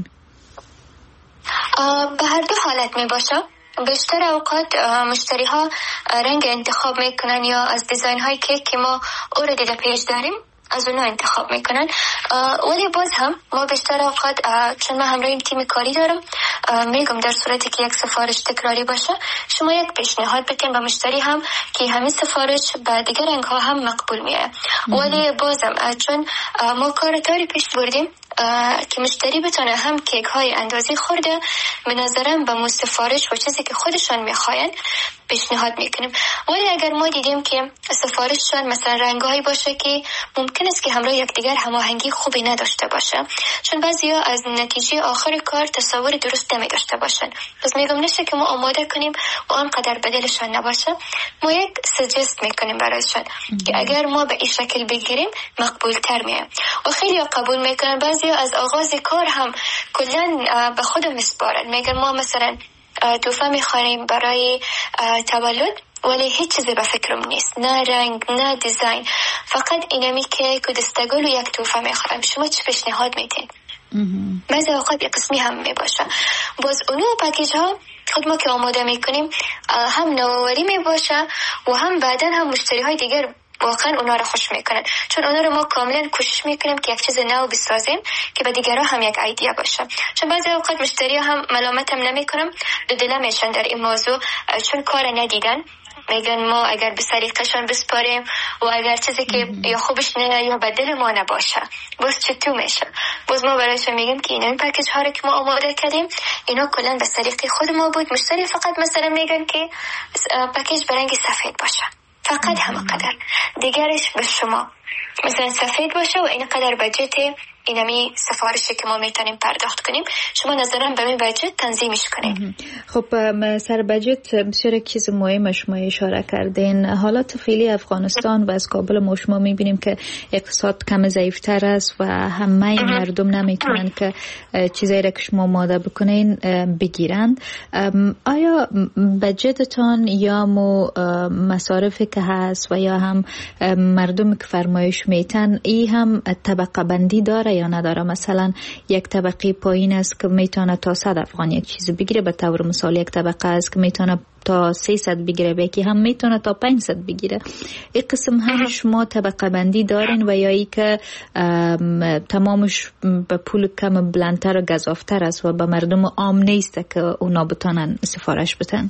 به هر دو حالت می باشه. بیشتر اوقات مشتری ها رنگ انتخاب میکنن یا از دیزاین های کیک که ما اوردی در پیج داریم از اونها انتخاب میکنن. ولی باز هم ما بیشتر اوقات چون ما همراهیم تیم کاری دارم میگم در صورتی که یک سفارش تکراری باشه شما یک پیشنهاد بکن به مشتری هم که همین سفارش به دیگر رنگ ها هم مقبول میه. ولی بازم چون ما کار تاری پیش بردیم که مشتری بتونه هم کیک های اندازی خورده به نظرم به مو سفارش و چیزی که خودشان میخواین پیشنهاد میکنیم. ولی اگر ما دیدیم که سفارششان مثلا رنگایی باشه که ممکن است که همراه یکدیگر هماهنگی خوبی نداشته باشه چون بعضیا از نتیجه آخر کار تصور درست نمی داشته باشن پس میگم نشه که ما آماده کنیم و آنقدر بدلشان نباشه ما یک سجست میکنیم برایشان که اگر ما به این شکل بگیریم مقبول تر میه و خیلی قبول میکنن. بعضیا از آغاز کار هم کلا به خود میسپارن میگن ما مثلا تحفه میخوایم برای تولد ولی هیچ چیزی به فکرم نیست نه رنگ نه دیزاین فقط اینمی که کدستگل و یک تحفه میخوایم شما چه پیشنهاد میتین؟ بعضی اوقات یک قسمی هم میباشه. باز اونو پکیج ها خود ما که آماده میکنیم هم نوآوری میباشه و هم بعدن هم مشتری های دیگر واقعا اونا رو خوش میکنن چون اونا رو ما کاملا کوشش میکنیم که یک چیز نو بسازیم که به دیگرها هم یک ایده باشه. چون بعضی اوقات مشتری هم ملامت هم نمیکنم دو دل میشن در این موضوع چون کار ندیدن میگن ما اگر به سلیقه‌شان بسپاریم و اگر چیزی که یا خوبش نه یا بدل ما نباشه باز چطور میشه. باز ما برایشون میگیم که این پکیج ها رو که ما آماده کردیم اینا کلا به سلیقه خود ما بود. مشتری فقط مثلا میگن که پکیج به رنگ سفید باشه فقط همینقدر دیگرش به شما مثلا سفید باشه و اینقدر بجت اینمی سفارشی که ما میتونیم پرداخت کنیم شما نظرم به این بجت تنظیمش کنیم. خب سر بجت بسیار چیز مهم شما اشاره کردین. حالات فعلی افغانستان و از کابل ما شما میبینیم که اقتصاد کم ضعیفتر است و همه مردم نمیتونن که چیزایی را که شما آماده بکنین بگیرند. آیا بجتتان یا مو مصارفی که هست و یا هم مردم که فرمایش میتن ای هم طبقه بندی داره یا نداره؟ مثلا یک طبقه پایین است که میتونه تا صد افغان یک چیز بگیره به طور مثال یک طبقه است که میتونه تا سیصد بگیره و یکی هم میتونه تا پانصد بگیره. این قسم هم شما طبقه بندی دارین و یا ای که تمامش به پول کم بلندتر و گزافتر است و به مردم عام نیست که اونا بتونن سفارش بتن؟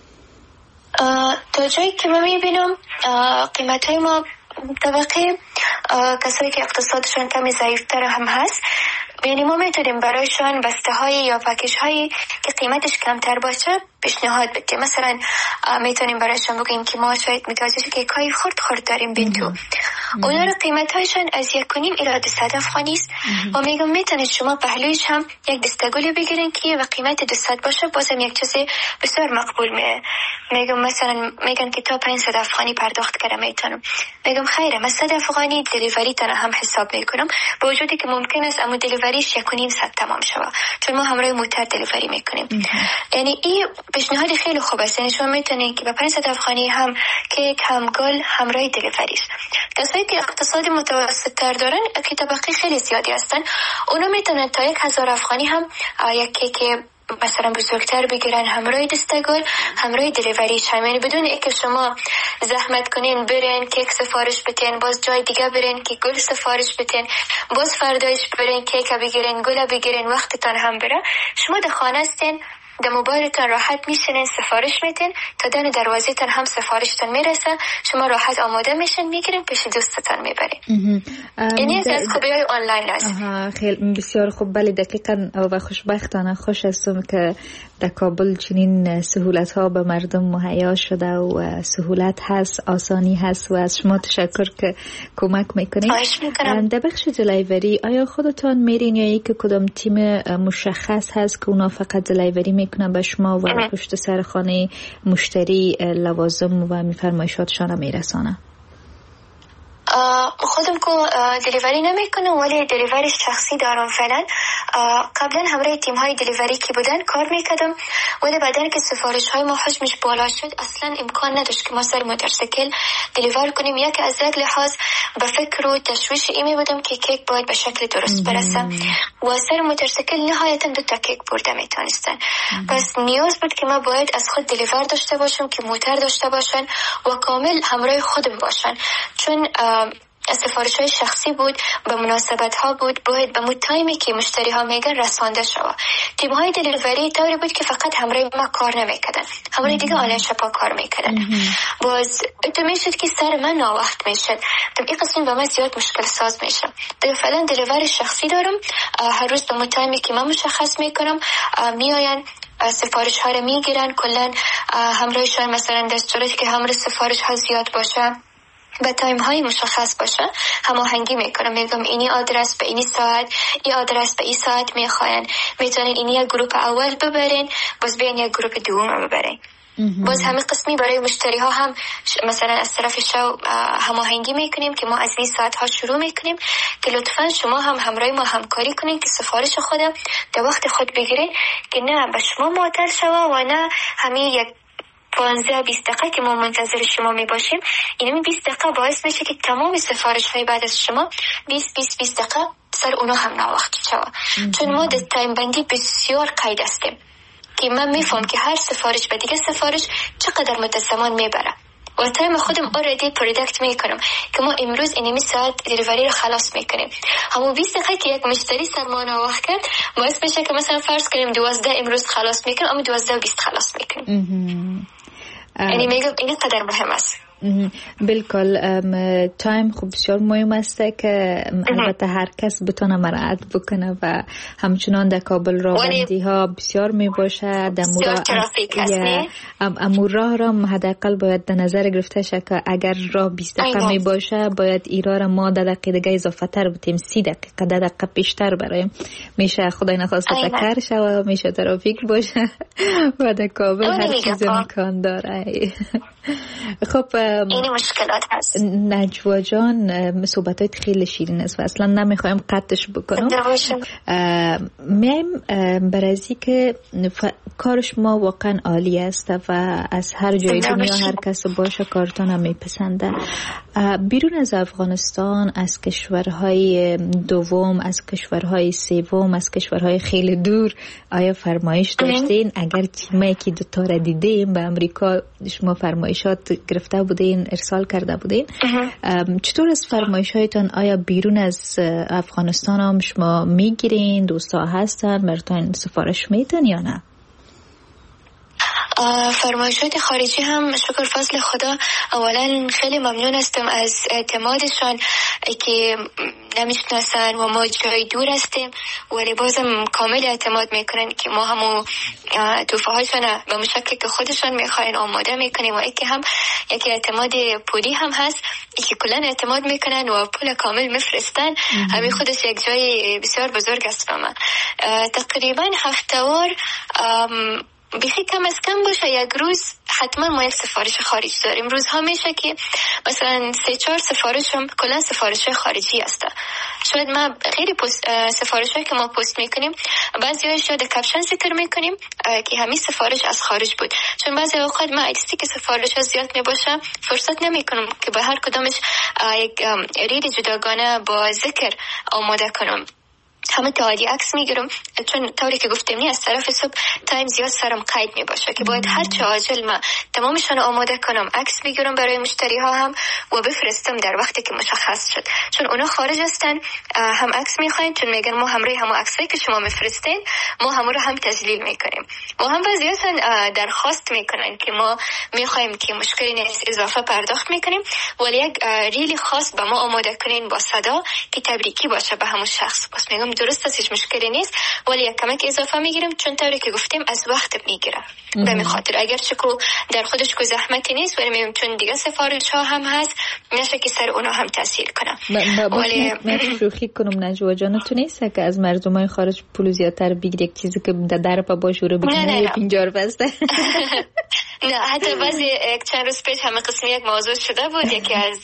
تا جایی که من میبینم قیمت های ما طبقه کسایی که اقتصادشون کمی ضعیفتر هم هست یعنی ما میتونیم برایشان بسته های یا پکیج هایی که قیمتش کمتر باشه پیشنهاد بدیم. مثلا میتونیم برایشان بگیم که ما شاید متوجه کیک های خرد خرد داریم بینتو اونا رو قیمت هایشان از یک و نیم الی دویست افغانی است و میگم میتونید شما پهلویش هم یک دستگلی بگیرین که و قیمت دویست باشه، بازم یک چیز بسیار مقبول می میگم مثلا میگن که تا پانصد افغانی پرداخت کردم میتونم، میگم خیره من صد افغانی دلیوری تن هم حساب میکنم، با وجودی که ممکن است اما دلیوریش یک و نیم صد تمام شود چون ما همراه موتر دلیوری میکنیم. یعنی این پیشنهاد خیلی خوب است، یعنی شما میتونید که با پانصد افغانی هم کیک هم گل همراه دلیوری است. کسایی که اقتصاد متوسط تر دارن که طبقه خیلی زیادی هستن اونا میتونن تا یک هزار افغانی هم یک کیک مثلا بزرگتر بگیرن همراه دستگل همراه دلیوریش هم، یعنی بدون اینکه شما زحمت کنین برین کیک سفارش بتین، باز جای دیگه برین که گل سفارش بتین، باز فردایش برین کیک بگیرین گل بگیرین، وقتتان هم بره. شما در خانه هستین در موبایلتان راحت میشینین سفارش میتین تا در دروازه‌تان هم سفارشتان میرسه، شما راحت آماده میشین میگیرین پیش دوستتان میبرین. یعنی از خوبی‌های آنلاین است. خیلی بسیار خوب. بله دقیقاً و خوشبختانه خوش هستم که در کابل چنین سهولت ها به مردم مهیا شده و سهولت هست، آسانی هست و از شما تشکر که کمک میکنید. خواهش میکنم. در بخش دلیوری آیا خودتان میرین یا ای که کدام تیم مشخص هست که اونا فقط دلیوری میکنن به شما و پشت سر خانه مشتری لوازم و میفرمایشاتشان میرسانه؟ خودم که دلیوری نمیکنم ولی دلیوری شخصی دارم فعلا. قبلا همراه تیم های دلیوری که بودن کار میکردم ولی بعدن که سفارش های ما حجمش بالا شد اصلا امکان نداشت که ما سر موتورسیکل دلیور کنیم. یک از یک لحاظ به فکر و تشویش ایمی بودم که کیک باید به شکل درست برسه و سر موتورسیکل نهایتا دو تا کیک برده میتونستن. پس نیاز بود که ما باید از خود دلیور داشته باشم که موتور داشته باشن و کامل همراه خودم باشن، چون سفارش های شخصی بود، به مناسبت ها بود، باید به مو تایمی که مشتری ها میگن رسانده شود. تیم های دلیوری طوری بود که فقط همراه ما کار نمیکردن، همراه دیگه آنلاین شپا کار میکردن. باز تو میشد که سر من ناوقت میشد، تو این قسم به من زیاد مشکل ساز میشه. دیگه فعلا دلیوری شخصی دارم، هر روز به مو تایمی که من مشخص میکنم میآین سفارش ها رو میگیرن، کلا همراهشان مثلا دستوراتی که همراه سفارش ها زیاد باشه به تایم های مشخص باشه هماهنگی میکنم، میگم اینی آدرس به اینی ساعت، این آدرس به این ساعت میخواین، میتونین اینی یک گروپ اول ببرین باز بیان یک گروپ دوم ببرین. باز همین قسمی برای مشتری ها هم مثلا از طرف شو هماهنگی میکنیم که ما از این ساعت ها شروع میکنیم که لطفا شما هم همراه ما همکاری کنین که سفارش خودم در وقت خود بگیرین که نه به شما معطل شوه و نه همین یک پانزده بیست دقیقه که ما منتظر شما می باشیم. این بیست دقیقه باعث میشه که تمام سفارش های بعد از شما بیست بیست بیست دقیقه سر اونا هم ناوقت شود، چون ما در تایم بندی بسیار قید هستیم که من میفهم که هر سفارش به دیگه سفارش چقدر مدت زمان میبره و تایم خودم اوردی پردکت میکنم که ما امروز اینمی ساعت دلیوری رو خلاص میکنیم. همون بیست دقیقه که یک مشتری سر ما ناوقت کرد باعث میشه که مثلا فرض کنیم دوازده امروز خلاص میکنیم اما دوازده و بیست خلاص میکنیم. یعنی میگم این قدر مهم است. بالکل تایم خوب بسیار مهم است که البته هر کس بتونه مراعات بکنه و همچنان در کابل راهبندی ها بسیار می باشه، در امور راه را حداقل باید در نظر گرفته شه که اگر راه بیست دقیقه می باشه باید ایرا را ما در دقیقه دیگه اضافه تر بتیم، سی دقیقه در دقیقه پیشتر برایم میشه خدای نخواسته تکر شه و میشه ترافیک باشه و در کابل هر چیز امکان داره. خب این مشکلات هست. نجوا جان صحبتات خیلی شیرین است و اصلا نمیخوایم قطعش بکنم. میایم برازی که ف... کارش ما واقعا عالی است و از هر جای دنیا هر کس باشه کارتون هم میپسنده. بیرون از افغانستان، از کشورهای دوم، از کشورهای سوم، از کشورهای خیلی دور آیا فرمایش داشتین؟ اگر تیمایی که دوتا را دیدیم به امریکا شما فرمایشات گرفته بودین، ارسال کرده بودین، چطور از فرمایش هایتان آیا بیرون از افغانستان هم شما میگیرین؟ دوستا هستن براتون سفارش میتن یا نه؟ فرمایشات خارجی هم شکر فضل خدا اولا خیلی ممنون هستم از اعتمادشان که نمیشناسن و ما جای دور هستیم، ولی بازم کامل اعتماد میکنن که ما همو توفه هاشون به مشکل که خودشون میخواین آماده میکنیم. و یکی هم یکی اعتماد پولی هم هست، یکی کلن اعتماد میکنن و پول کامل میفرستن. همین خودش یک جای بسیار بزرگ است به من. تقریبا هفته‌وار بیخی کم از کم باشه یک روز حتما ما یک سفارش خارجی داریم. روزها میشه که مثلا سه چهار سفارش هم کلا سفارش خارجی هسته. شاید ما خیلی سفارش هایی که ما پست میکنیم بعضی هایش یاد کپشن ذکر میکنیم که همین سفارش از خارج بود، چون بعضی اوقات ما ایدستی که سفارش ها زیاد میباشه فرصت نمیکنم که به هر کدامش یک ریل جداگانه با ذکر آماده کنم. همه تعالی عکس میگیرم، چون طوری که گفتم نی از طرف صبح تایم زیاد سرم قید میباشه که باید هر چه عاجل ما تمامشون آماده کنم، عکس میگیرم برای مشتری ها هم و بفرستم در وقتی که مشخص شد. چون اونا خارج هستن هم عکس میخواین، چون میگن ما همراه هم عکسایی که شما میفرستین ما همون رو هم تسجیل میکنیم. و هم بعضی اصلا درخواست میکنن که ما میخوایم که مشکلی نیست اضافه پرداخت میکنیم، ولی یک ریلی خاص به ما آماده کنین با صدا که تبریکی باشه به همون شخص. پس میگم درست است، هیچ مشکلی نیست، ولی یک کمک اضافه میگیریم چون طوری که گفتیم از وقت میگیره. به می خاطر اگر چکو در خودش کو زحمتی نیست، ولی میگم چون دیگه سفارش ها هم هست نشه که سر اونا هم تاثیر کنه. ولی من شوخی کنم نجوا جان، تو نیست که از مردمای خارج پول زیادتر بگیری، یک چیزی که در پا باش رو بگیری پنجار بسته. نه حتی بعضی یک چند روز پیش همه قسم یک موضوع شده بود، یکی از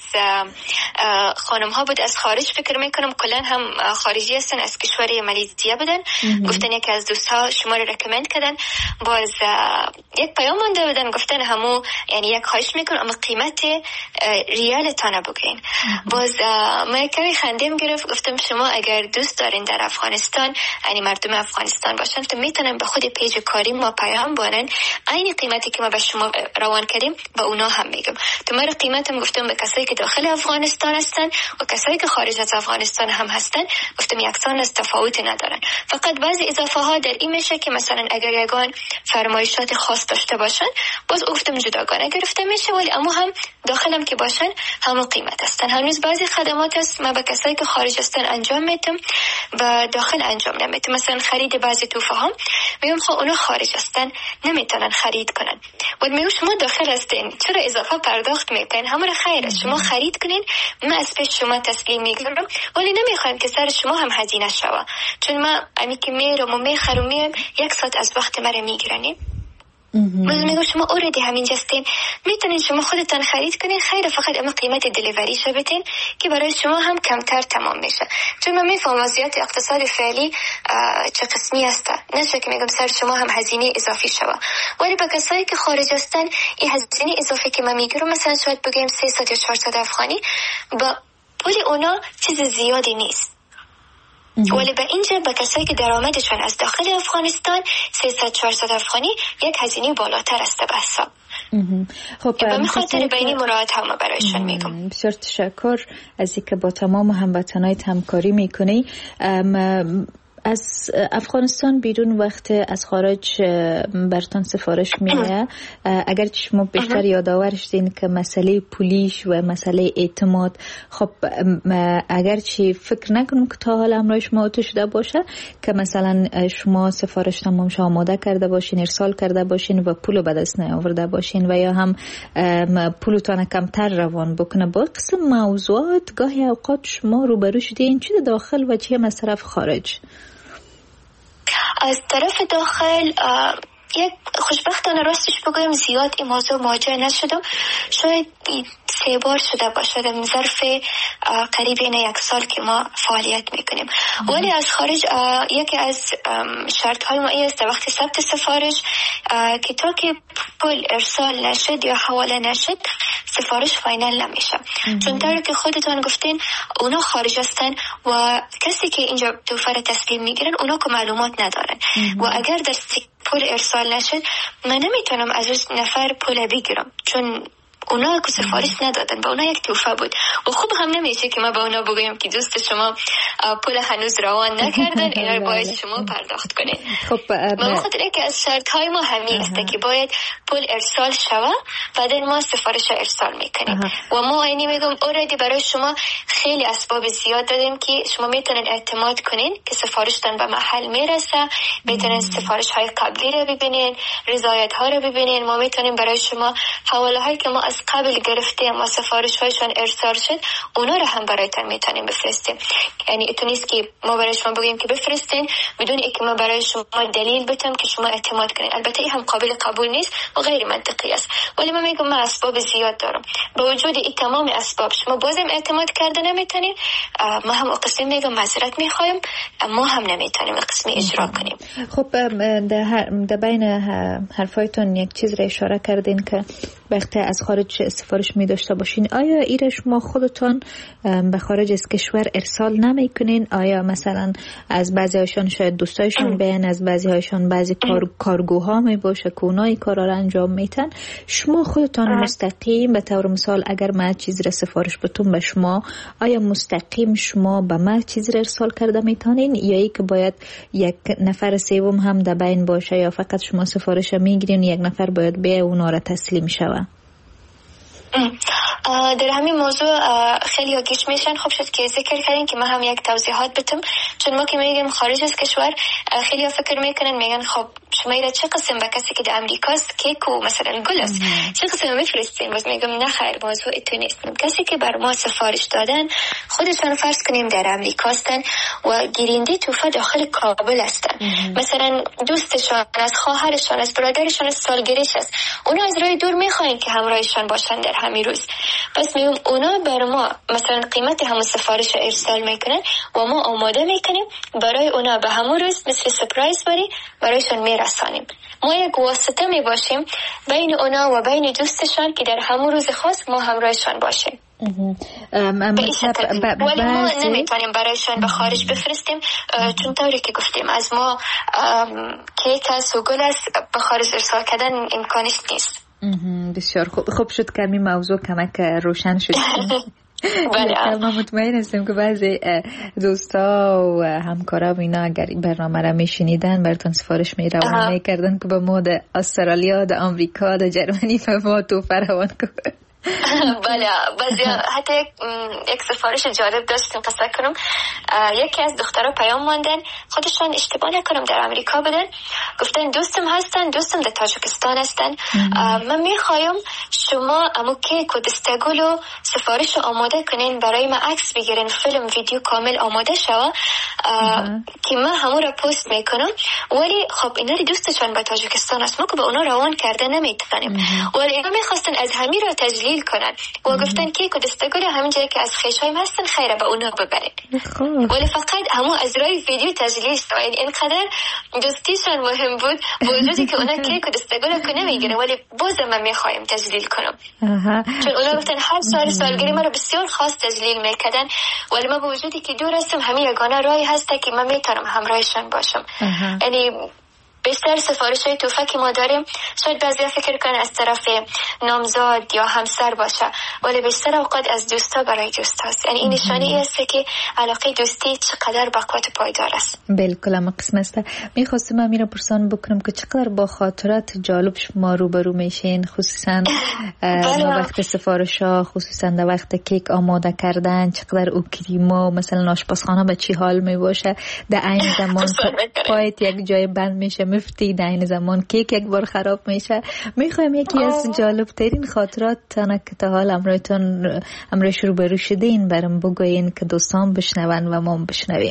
خانم ها بود از خارج، فکر میکنم کلا هم خارجی هستن، از کشور مالزیا بودن. گفتن یکی از دوستها شما رو رکمند کردن، باز یک پیام مونده بودن گفتن همو یعنی یک خواهش میکنم اما قیمت ریال تانه بگین. باز من کمی خندیم گرفت، گفتم شما اگر دوست دارین در افغانستان یعنی مردم افغانستان باشن تو میتونن به خود پیج کاری ما پیام بانن، عین قیمتی که ما به شما روان کردیم به اونا هم میگم. تو من قیمتم گفتم به کسایی که داخل افغانستان هستن و کسایی که خارج از افغانستان هم هستن گفتم یکسان از تفاوت ندارن، فقط بعضی اضافه ها در این میشه که مثلا اگر یگان فرمایشات خاص داشته باشن باز گفتم جداگانه گرفته میشه، ولی اما هم داخلم که باشن همون قیمت هستن. هنوز بعضی خدمات هست ما به کسایی که خارج هستن انجام میدم و داخل انجام نمیدم. مثلا خرید بعضی توفه ها میگم خب اونا خارج هستن نمیتونن خرید کنن، ولی میگم شما داخل هستین چرا اضافه پرداخت میکنین؟ همون خیره شما خرید کنین، من از پیش شما تسلیم میگیرم، ولی نمیخوام که سر شما هم هزینه شوه، چون ما امی که میرم و میخرم میام یک ساعت از وقت مرا میگیرنی. من میگم شما اوردی همین جستین میتونین شما خودتان خرید کنین، خیره فقط اما قیمت دلیوری شو بتین که برای شما هم کمتر تمام میشه. چون من میفهم وضعیت اقتصادی فعلی چه قسمی هسته، نشه که میگم سر شما هم هزینه اضافی شوه، ولی به کسایی که خارج هستن این هزینه اضافی که من میگیرم مثلا شاید بگیم سیصد یا چهارصد افغانی با پول اونا چیز زیادی نیست، ولی به اینجا به کسایی که درآمدشون از داخل افغانستان سیصد چهارصد افغانی یک هزینه بالاتر است به حساب. خب به می خاطر بینی مراعات هم برایشون میگم. بسیار تشکر از اینکه با تمام هموطنایت همکاری میکنی. از افغانستان بیرون وقت از خارج برتان سفارش میره، اگر شما بیشتر یادآورش دین که مسئله پولیش و مسئله اعتماد، خب اگر چی فکر نکنم که تا حالا همراه شما تو شده باشه که مثلا شما سفارش تمام شما آماده کرده باشین، ارسال کرده باشین و پولو به دست نیاورده باشین و یا هم پولتون کمتر روان بکنه. با قسم موضوعات گاهی اوقات شما روبرو شدین چه داخل و چه از طرف خارج؟ از طرف داخل یک خوشبختانه راستش بگویم زیاد این موضوع مواجه نشدم، شاید سه بار شده باشه در ظرف قریب این یک سال که ما فعالیت میکنیم. ولی از خارج یکی از شرط های ما است در وقت ثبت سفارش که تا که پول ارسال نشد یا حواله نشد سفارش فاینال نمیشه، چون طوری که خودتون گفتین اونا خارج هستن و کسی که اینجا توفه را تسلیم میگیرن اونا که معلومات ندارن و اگر در پول ارسال نشد من نمیتونم از اون نفر پول بگیرم، چون اونا که سفارش ندادن، با اونا یک تحفه بود و خوب هم نمیشه که ما با اونا بگویم که دوست شما پول هنوز روان نکردن، اینا رو باید شما پرداخت کنید. خب به خاطر اینکه از شرط های ما همین است که باید پول ارسال شوه، بعد ما سفارش ارسال میکنیم و ما اینی میگم اوردی برای شما خیلی اسباب زیاد دادیم که شما میتونن اعتماد کنین که سفارشتان به محل میرسه، میتونن سفارش های قبلی رو ببینین، رضایت ها رو ببینین. ما میتونیم برای شما حواله هایی که ما از قبل گرفتیم و سفارش هایشان ارسال شد اونا رو هم برایتان میتونیم بفرستیم. یعنی اتو نیست که ما برای شما بگیم که بفرستین بدون اینکه ما برای شما دلیل بتم که شما اعتماد کنین. البته این هم قابل قبول نیست و غیر منطقی است، ولی من میگم من اسباب زیاد دارم. با وجود این تمام اسباب شما بازم اعتماد کرده نمیتونین، ما هم قسم میگم معذرت میخوایم، ما هم نمیتونیم قسمی اجرا کنیم. خب در بین حرفایتون یک چیز را اشاره کردین که وقتی از خارج سفارش می داشته باشین، آیا ایره شما خودتان به خارج از کشور ارسال نمی کنین؟ آیا مثلا از بعضی هایشان شاید دوستایشان بیان، از بعضی هایشان بعضی کار، کارگوها می باشه که اونایی کارا را انجام میتن، شما خودتان مستقیم به طور مثال اگر ما چیز را سفارش بتون به شما، آیا مستقیم شما به ما چیز را ارسال کرده میتونین یا ای که باید یک نفر سوم هم در بین باشه، یا فقط شما سفارش میگیرین یک نفر باید به اونا را تسلیم شوه؟ در همین موضوع خیلی گیج میشن. خوب شد که ذکر کردین که من هم یک توضیحات بتم، چون ما که میگیم خارج از کشور خیلی فکر میکنن میگن خب شما ایره چه قسم به کسی که در امریکاست کیک و مثلا گل است چه قسم میفرستین؟ باز میگم نه خیر، موضوع اتو نیست. کسی که بر ما سفارش دادن خودشان فرض کنیم در امریکاستن و گیرنده توفه داخل کابل هستن، مثلا دوستشان، از خواهرشان، از برادرشان سالگریش است، اونا از راه دور میخواین که همراهشان باشن در همین روز. پس میگم اونا بر ما مثلا قیمت همون سفارش ارسال میکنن و ما آماده میکنیم برای اونا به همون روز مثل سپرایز بری برایشان میرسانیم. ما یک واسطه میباشیم بین اونا و بین دوستشان که در همون روز خاص ما همراهشان باشیم. ولی ما نمیتونیم برایشان به خارج بفرستیم، چون طوری که گفتیم از ما کیک است و گل است به خارج ارسال کردن امکانش نیست. بسیار خوب. خوب شد که این موضوع کمک روشن شد. بله. من مطمئن هستم که بعضی دوستا و همکارا و اینا اگر این برنامه را میشنیدن براتون سفارش میروان میکردن که به مود استرالیا، در آمریکا، در جرمنی و ما تو فراوان کنن. بله، بعضی حتی یک سفارش جالب داشتیم قصه کنم. یکی از دخترها پیام ماندن، خودشان اشتباه نکنم در امریکا بودن، گفتن دوستم هستن، دوستم در تاجیکستان هستن، من میخوایم شما امو کیک و دستگل و سفارش آماده کنین برای من عکس بگیرین، فیلم ویدیو کامل آماده شوه که من همون را پست میکنم. ولی خب اینا دوستشان به تاجیکستان است، ما که به اونا روان کرده نمیتونیم، ولی اینا میخواستن از همین را تجلیل کنن و گفتن کیک و دستگل همین جایی که از خیشایم هستن خیره به اونا ببرین. ولی فقط همون از رای ویدیو تجلیل شد. یعنی اینقدر دوستیشان مهم بود وجودی که اونا کیک و دستگل کنه میگیرن، ولی باز من میخوایم تجلیل کنم. چون اونا گفتن هر سال سالگیری ما رو بسیار خاص تجلیل میکردن، ولی ما با وجودی که دور هستم همین یگانه راهی هست که من میتونم همراهشان باشم. یعنی بیشتر سفارش های توفه که ما داریم شاید بعضی فکر کنن از طرف نامزاد یا همسر باشه، ولی بیشتر اوقات از دوستا برای دوست هست. یعنی این نشانه است که علاقه دوستی چقدر بقوت پایدار است. بالکل هم قسم است. میخواستم من میره پرسان بکنم که چقدر با خاطرات جالب شما روبرو میشین، خصوصا در وقت سفارش ها، خصوصا در وقت کیک آماده کردن، چقدر او کریما مثلا آشپزخانه به چی حال میباشه، در عین زمان پایت یک جای بند میشه مفتی، در این زمان کیک یک بار خراب میشه. میخوایم یکی از جالب ترین خاطرات تانه که تا حال امرایتون امرای شروع برو شده این برم بگوین که دوستان بشنون و ما بشنویم.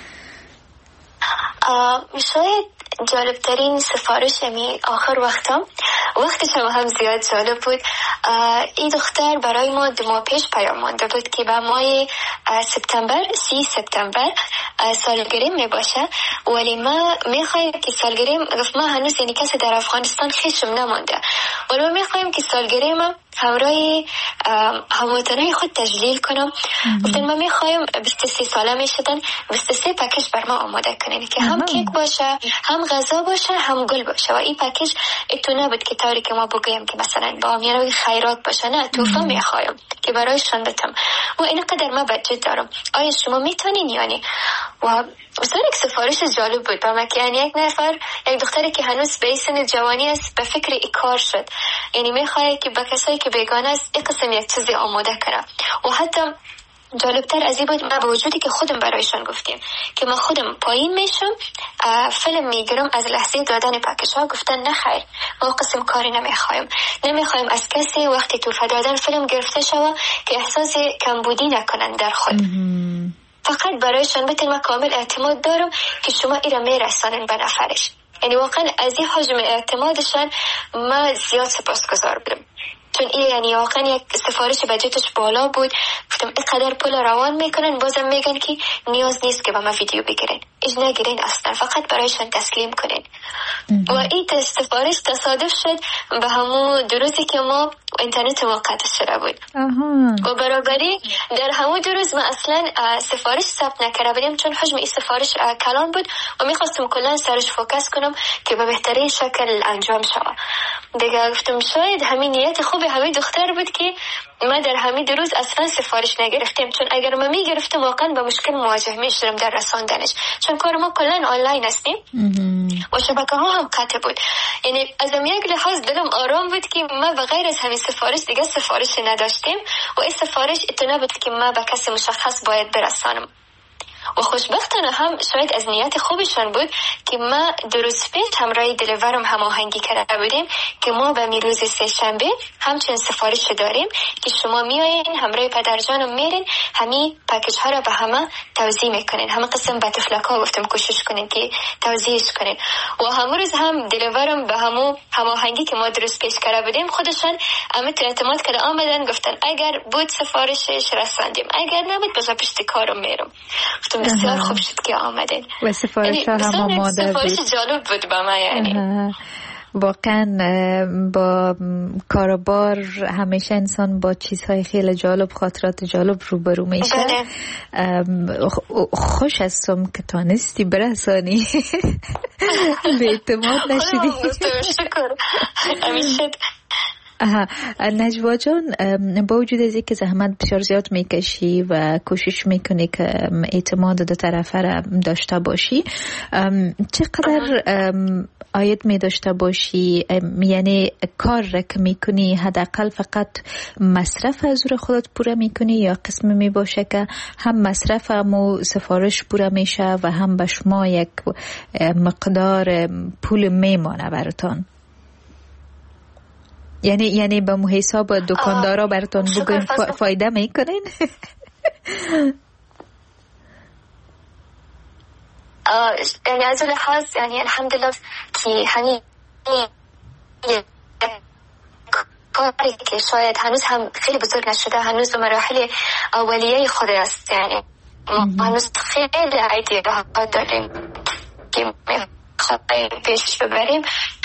شاید جالب ترین سفارش می آخر وقتم وقتی شما هم زیاد جالب بود. این دختر برای ما دو ماه پیش پیام مانده بود که به ماه سپتامبر سی سپتامبر سالگریم می باشه، ولی ما می خواهیم که سالگریم گفت ما هنوز یعنی کسی در افغانستان خیشم نمانده، ولی ما می خواهیم که سالگریم همراه هموطنای خود تجلیل کنم. گفتن ما میخوایم بیست و سه ساله میشدن بیست و سه پکیج بر ما آماده کنین که هم کیک باشه، هم غذا باشه، هم گل باشه. و این پکیج اتو نبود که طوری که ما بگویم که مثلا با میانوی خیرات باشه، نه، توفا میخوایم که برایشان بتم. و اینقدر ما بجد دارم. آیا شما میتونین؟ یعنی و مثلا یک سفارش جالب بود با ما که یعنی یک نفر، یک دختری که هنوز به سن جوانی است به فکر این کار شد. یعنی میخواد که با کسایی که بیگانه است این قسم یک چیزی آماده کنه. و حتی جالبتر از این بود ما با وجودی که خودم برایشان گفتیم که ما خودم پایین میشم فیلم میگیرم از لحظه دادن پاکش ها، گفتن نه خیر، ما قسم کاری نمیخوایم نمیخوایم از کسی وقتی توفه دادن فیلم گرفته شوه که احساس کمبودی نکنن در خود. فقط برایشان بتن ما کامل اعتماد دارم که شما ایرا میرسانن به نفرش. یعنی واقعا از این حجم اعتمادشان ما زیاد سپاسگزار بودم، چون این یعنی واقعا یک سفارش بجتش بالا بود. گفتم اینقدر پول روان میکنن بازم میگن که نیاز نیست که با ما ویدیو بگیرین، ایش نگیرین اصلا، فقط برایشان تسلیم کنین. و این سفارش تصادف شد به همون دو روزی که ما اینترنت موقت شده بود. و برابری در همون دو روز ما اصلا سفارش ثبت نکرده بودیم، چون حجم این سفارش کلان بود و میخواستم کلا سرش فوکس کنم که به بهترین شکل انجام شود. دیگه گفتم شاید همین نیت خوب همین دختر بود که ما در همین دو روز اصلا سفارش نگرفتیم، چون اگر ما میگرفتم واقعا با مشکل مواجه میشدم در رساندنش، چون کار ما کلا آنلاین هستیم و شبکه ها هم قطع بود. یعنی از یک لحاظ دلم آرام بود که ما بغیر از همین سفارش دیگه سفارش نداشتیم و این سفارش اتنا بود که ما به کسی مشخص باید برسانم. و خوشبختانه هم شاید از نیت خوبشان بود که ما دو روز پیش همراه دلیورم هماهنگی کرده بودیم که ما به می روز سه شنبه همچنین سفارش داریم که شما میایین همراه پدرجانم میرین همین پکیج ها را به همه توزیع میکنین، همه قسم به تفلک ها گفتم کوشش کنین که توزیعش کنین. و همون روز هم دلیورم به همون هماهنگی که ما درست پیش کرده بودیم خودشان امت اعتماد کرده آمدن، گفتن اگر بود سفارشش رساندیم، اگر نبود بذار پشت کارم میرم. بسیار خوب شد که آمدین و سفارش ها هم آماده بود. سفارش جالب بود با ما. یعنی واقعا با کاروبار همیشه انسان با چیزهای خیلی جالب، خاطرات جالب روبرو میشه. خوش هستم که تانستی برسانی به اعتماد نشدی. شکر همیشه. نجوا جان، با وجود از اینکه زحمت بسیار زیاد میکشی و کوشش میکنی که اعتماد دو طرفه را داشته باشی، چقدر عاید می داشته باشی؟ یعنی کار را که میکنی حداقل فقط مصرف از رو خودت پوره میکنی یا قسم می باشه که هم مصرف هم سفارش پوره میشه و هم به شما یک مقدار پول میمانه براتان؟ یعنی یعنی به مو حساب دکاندارا براتون بگوین فایده میکنین؟ یعنی از اون لحاظ یعنی الحمدلله که همین کاری که شاید هنوز هم خیلی بزرگ نشده، هنوز به مراحل اولیه خود است. یعنی هنوز خیلی ایده ها داریم که میخوایم پیش ببریم.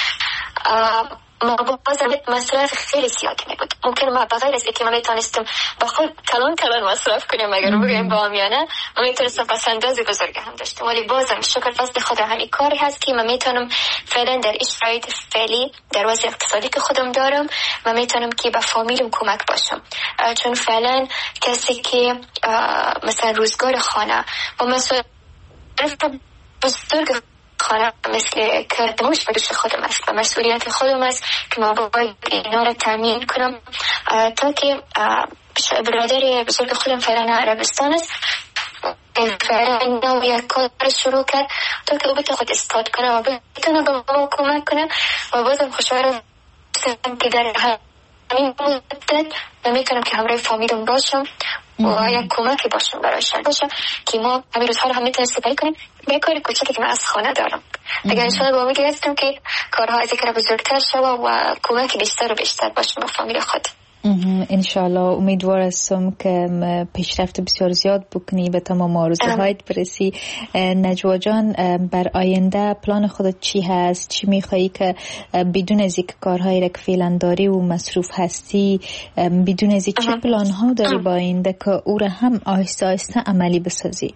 ما بازم مصرف خیلی زیادی می بود. ممکن ما بغیر از اینکه ما میتونستم با خود کلان کلان مصرف کنیم اگر بگیم با آمیانه، ما میتونستم پس اندازی بزرگ هم داشتیم، ولی بازم شکر فضل خدا همین کاری هست که من میتونم فعلا در این شرایط فعلی در وضع اقتصادی که خودم دارم و میتونم که به فامیلم کمک باشم، چون فعلا کسی که مثلا روزگار خانه و مسئول بزرگ خانه مثل کردموش به دوش خودم است و مسئولیت خودم است که ما باید اینا را تامین کنم تا که برادر بزرگ خودم فعلا عربستان است، فعلا نو یک کار شروع کرد تا که او بتونه خود استاد کنه و بتونه به ما کمک کنه. و بازم خوشحالم که در همین مدت میتونم که همراه فامیلم باشم و یک کمکی باشم برایشان باشم که ما همین روزها رو هم میتونیم سپری کنیم به کار کوچکی که من از خانه دارم. دیگه انشاءالله با امید هستم که کارها از یک بزرگتر شود و کمکی بیشتر و بیشتر باشم با فامیل خود. انشالله امیدوار هستم که پیشرفت بسیار زیاد بکنی به تمام آرزوهایت برسی. نجوا جان، بر آینده پلان خودت چی هست؟ چی میخوایی که بدون از اینکه کارهایی را که فعلا داری و مصروف هستی، بدون از چه پلان ها داری با آینده که او را هم آهسته آهسته عملی بسازی؟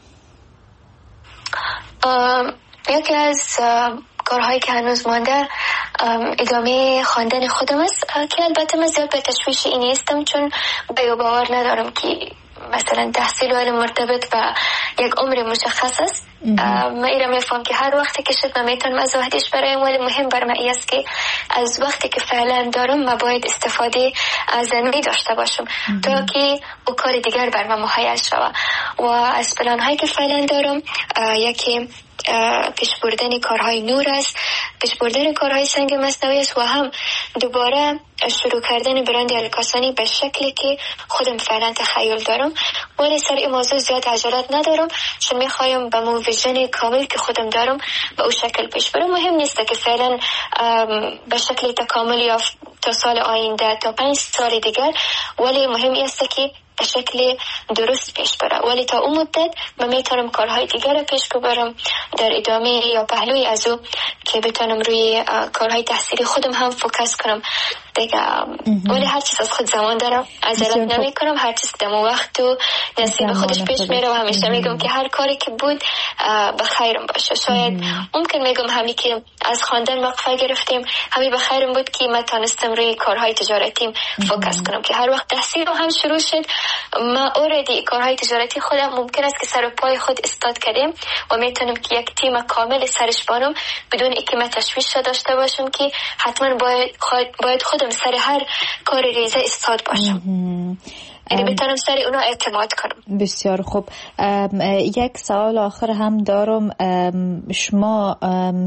یکی از کارهایی که هنوز مانده ادامه خواندن خودم است که البته من زیاد به تشویش این نیستم، چون به باور ندارم که مثلا تحصیل و علم مرتبط و یک عمر مشخص است. من ایرم میفهم که هر وقتی که شد من میتونم از وحدیش برایم، ولی مهم بر من است که از وقتی که فعلا دارم من باید استفاده از زمینی داشته باشم تا که او کار دیگر بر من مهیا شود. و از پلان هایی که فعلا دارم یکی پیش بردن کارهای نور است، پیش بردن کارهای سنگ مصنوعی است و هم دوباره شروع کردن برند الکاسانی به شکلی که خودم فعلا تخیل دارم، ولی سر این موضوع زیاد عجلت ندارم، چون میخوایم به مو ویژن کامل که خودم دارم به او شکل پیش برم. مهم نیست که فعلا به شکل تکامل یا تا سال آینده تا پنج سال دیگر، ولی مهم است که به شکل درست پیش بره، ولی تا اون مدت من میتونم کارهای دیگر رو پیش ببرم در ادامه یا پهلوی از او که بتونم روی کارهای تحصیلی خودم هم فوکس کنم دیگه. ولی هر چیز از خود زمان داره، عجلت نمی کنم، هر چیز دم و وقت و نصیب خودش پیش میره و همیشه میگم که هر کاری که بود به خیرم باشه. شاید ممکن میگم همین که از خواندن وقفه گرفتیم همین به خیرم بود که من تونستم روی کارهای تجارتیم فوکس کنم که هر وقت تحصیل هم شروع شد ما اوردی کارهای تجارتی خودم ممکن است که سر و پای خود استاد کردیم و میتونم که یک تیم کامل سرش بانم بدون اینکه من تشویش داشته باشم که حتما باید, باید خودم سر هر کار ریزه استاد باشم، یعنی بتونم سر اونا اعتماد کنم. بسیار خوب. یک سوال آخر هم دارم. شما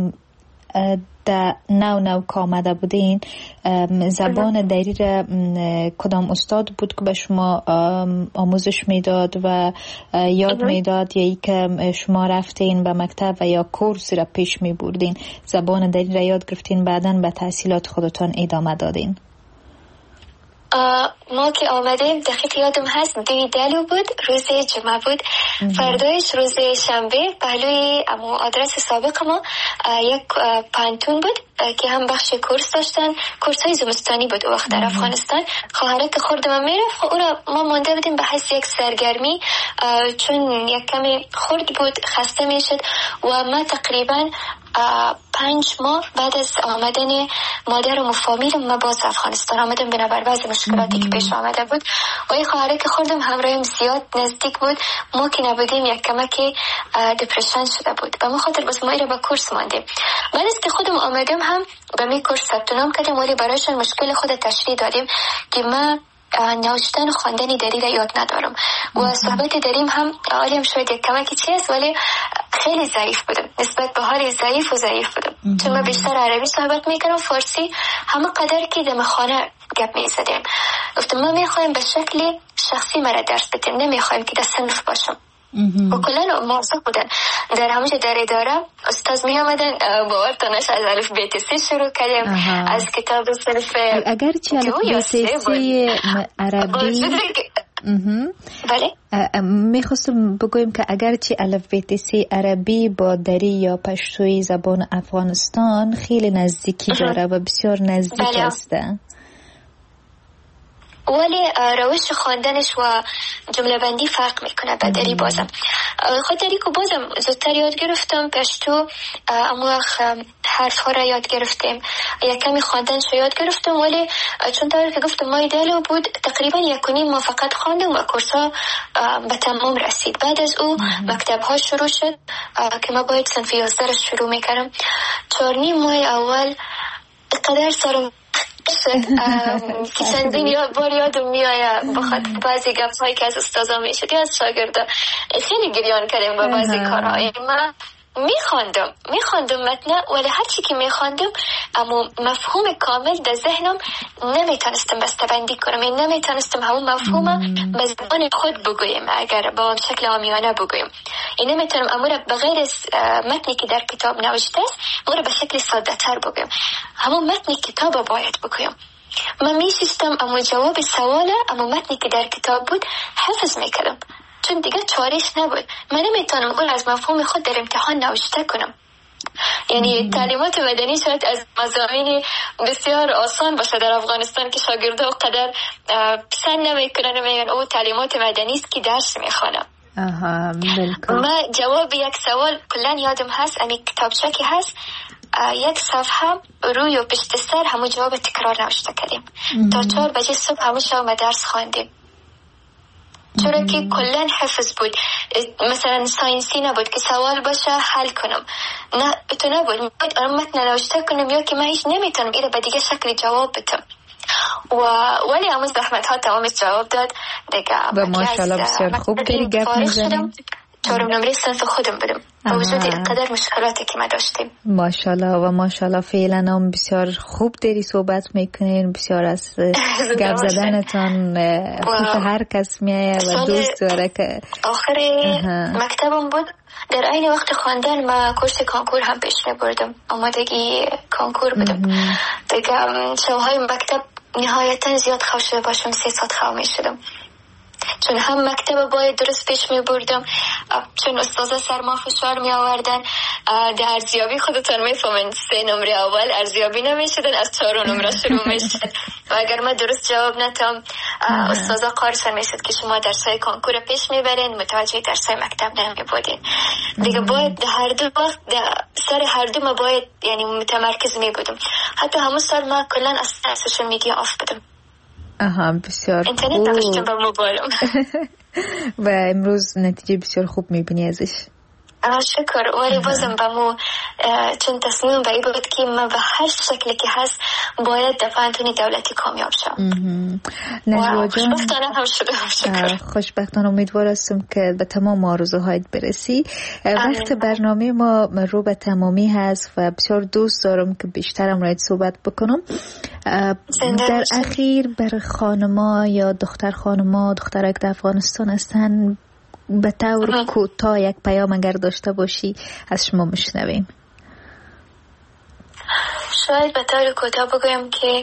در نو نو که آمده بودین زبان دری را کدام استاد بود که به شما آموزش میداد و یاد میداد، یا ای که شما رفتین به مکتب و یا کورس را پیش می بردین زبان دری را یاد گرفتین بعداً به تحصیلات خودتان ادامه دادین؟ ما که آمدیم دقیق یادم هست دوی دلو بود، روز جمعه بود، فردایش روز شنبه پهلوی امو آدرس سابق ما یک پانتون بود که هم بخش کورس داشتن، کورس های زمستانی بود او وقت در افغانستان. خواهره که خوردم میرفت و اون ما مانده بودیم به حیث یک سرگرمی، چون یک کمی خورد بود خسته میشد و ما تقریبا پنج ماه بعد از آمدن مادرم و فامیلم ما باز افغانستان آمدم بنابر بعض مشکلاتی که پیش آمده بود و این خواهره که خوردم همراهیم زیاد نزدیک بود، ما که نبودیم یک کمکی دپرشن شده بود و ما خاطر بس ما ایره با کورس ماندیم. بعد از که خودم آمدم هم به می کورس ثبت نام کردیم، ولی برایشان مشکل خود تشریح دادیم که ما نوشتن و خواندن دری را یاد ندارم و صحبت دریم هم عالم شاید یک کمکی چیست، ولی خیلی ضعیف بودم، نسبت به حال ضعیف و ضعیف بودم، چون من بیشتر عربی صحبت میکنم، فارسی همه قدر که دم خانه گپ میزدیم. گفتم ما میخوایم به شکل شخصی مرا درس بدیم، نمیخوایم که در صنف باشم و کلن موافق بودن. در همونجا در اداره استاد می آمدن باورتانش از الف بی تی سی شروع کردیم، از کتاب صنف اگر چی الف بی تی سی عربی بله میخواستم بگویم که اگرچه الف بی تی سی عربی با دری یا پشتوی زبان افغانستان خیلی نزدیکی داره و بسیار نزدیک است، ولی روش خواندنش و جمله بندی فرق میکنه به دری. بازم خود دری که بازم زودتر یاد گرفتم، پشتو اما حرف ها را یاد گرفتیم، یک کمی خواندنش یاد گرفتم، ولی چون طوری که گفتم ما ایدالو بود تقریبا یک و نیم ما فقط خواندم و کورس ها به تمام رسید. بعد از او مکتب ها شروع شد که ما باید صنف یازده شروع میکردم. چهار نیم ماه اول قدر سارم که چندین یاد بار یادم میآید بخاطر بعضی گپ هایی که از استادا میشد یا از شاگردا خیلی گریان کردیم با بعضی کارهای. من میخواندم میخواندم متن، ولی هر چی که میخواندم اما مفهوم کامل در ذهنم نمیتونستم بسته‌بندی کنم، یعنی نمیتونستم همون مفهوم به زبان خود بگویم، اگر با شکل عامیانه بگویم این نمیتونم امور بغیر متنی که در کتاب نوشته است امور به شکل ساده تر بگویم، همون متن کتاب باید بگویم. من میشستم اما جواب سواله اما متنی که در کتاب بود حفظ میکردم، چون دیگه چارش نبود. من نمیتونم اون از مفهوم خود در امتحان نوشته کنم. یعنی تعلیمات مدنی شاید از مضامین بسیار آسان باشه در افغانستان که شاگردها قدر پسند نمیکنن و میگن او تعلیمات مدنی است که درس میخوانم. آها بالکل. ما جواب یک سوال کلا یادم هست، امی کتابچه که هست یک صفحه روی و پشت سر همون جواب تکرار نوشته کردیم تا چهار بجه صبح همون شب ما درس خواندیم، چرا که کلا حفظ بود. مثلا ساینسی نبود که سوال باشه حل کنم، نه تو نبود من متن نوشته کنم یا که من هیچ نمیتونم ایره به دیگه شکل جواب بدم. و ولی همون زحمت ها تمامش جواب داد دیگه. و ماشاءالله بسیار خوب داری گپ میزنیم. چهارم نمره صنف خودم بدم با وجود اینقدر مشکلاتی که ما داشتیم. ماشاءالله و ماشاءالله فعلا هم بسیار خوب داری صحبت میکنین، بسیار از گپ زدنتان خوش هر کس میایه و دوست داره که آخر مکتبم بود. در این وقت خواندن ما کورس کانکور هم پیش میبردم، آمادگی کانکور بدم دیگه. شبهای مکتب نهایتا زیاد خواب شده باشم، سه ساعت خواب میشدم، چون هم مکتب باید درست پیش می بردم، چون استاذا سر ما فشار می آوردن. در ارزیابی خودتان می فهمین سه نمره اول ارزیابی نمی شدن، از چهار نمره شروع می شد و اگر ما درست جواب نتم استاذا قارسان می شد که شما درسای کانکور پیش می برین، متوجه درسای مکتب نمی بودین دیگه. باید هر دو وقت سر هر دو ما باید یعنی متمرکز می بودم. حتی همون سال ما کلن از سوشال میدیا آف بدم. آها بسیار اینترنت داشتم با موبایلم و امروز نتیجه بسیار خوب میبینی ازش. شکر. ولی بازم با مو چون تصمیم به این بود که من به هر شکلی که هست باید در پانتون دولتی کامیاب شم. نجوا جان خوشبختانه هم شده. خوشبختانه امیدوار هستم که به تمام آرزوهایت برسی. وقت برنامه ما رو به تمامی هست و بسیار دوست دارم که بیشترم راید صحبت بکنم. در اخیر بر خانما یا دختر خانما دخترک در افغانستان هستن به طور کوتاه یک پیام اگر داشته باشی از شما میشنویم. شاید به طور کوتاه بگویم که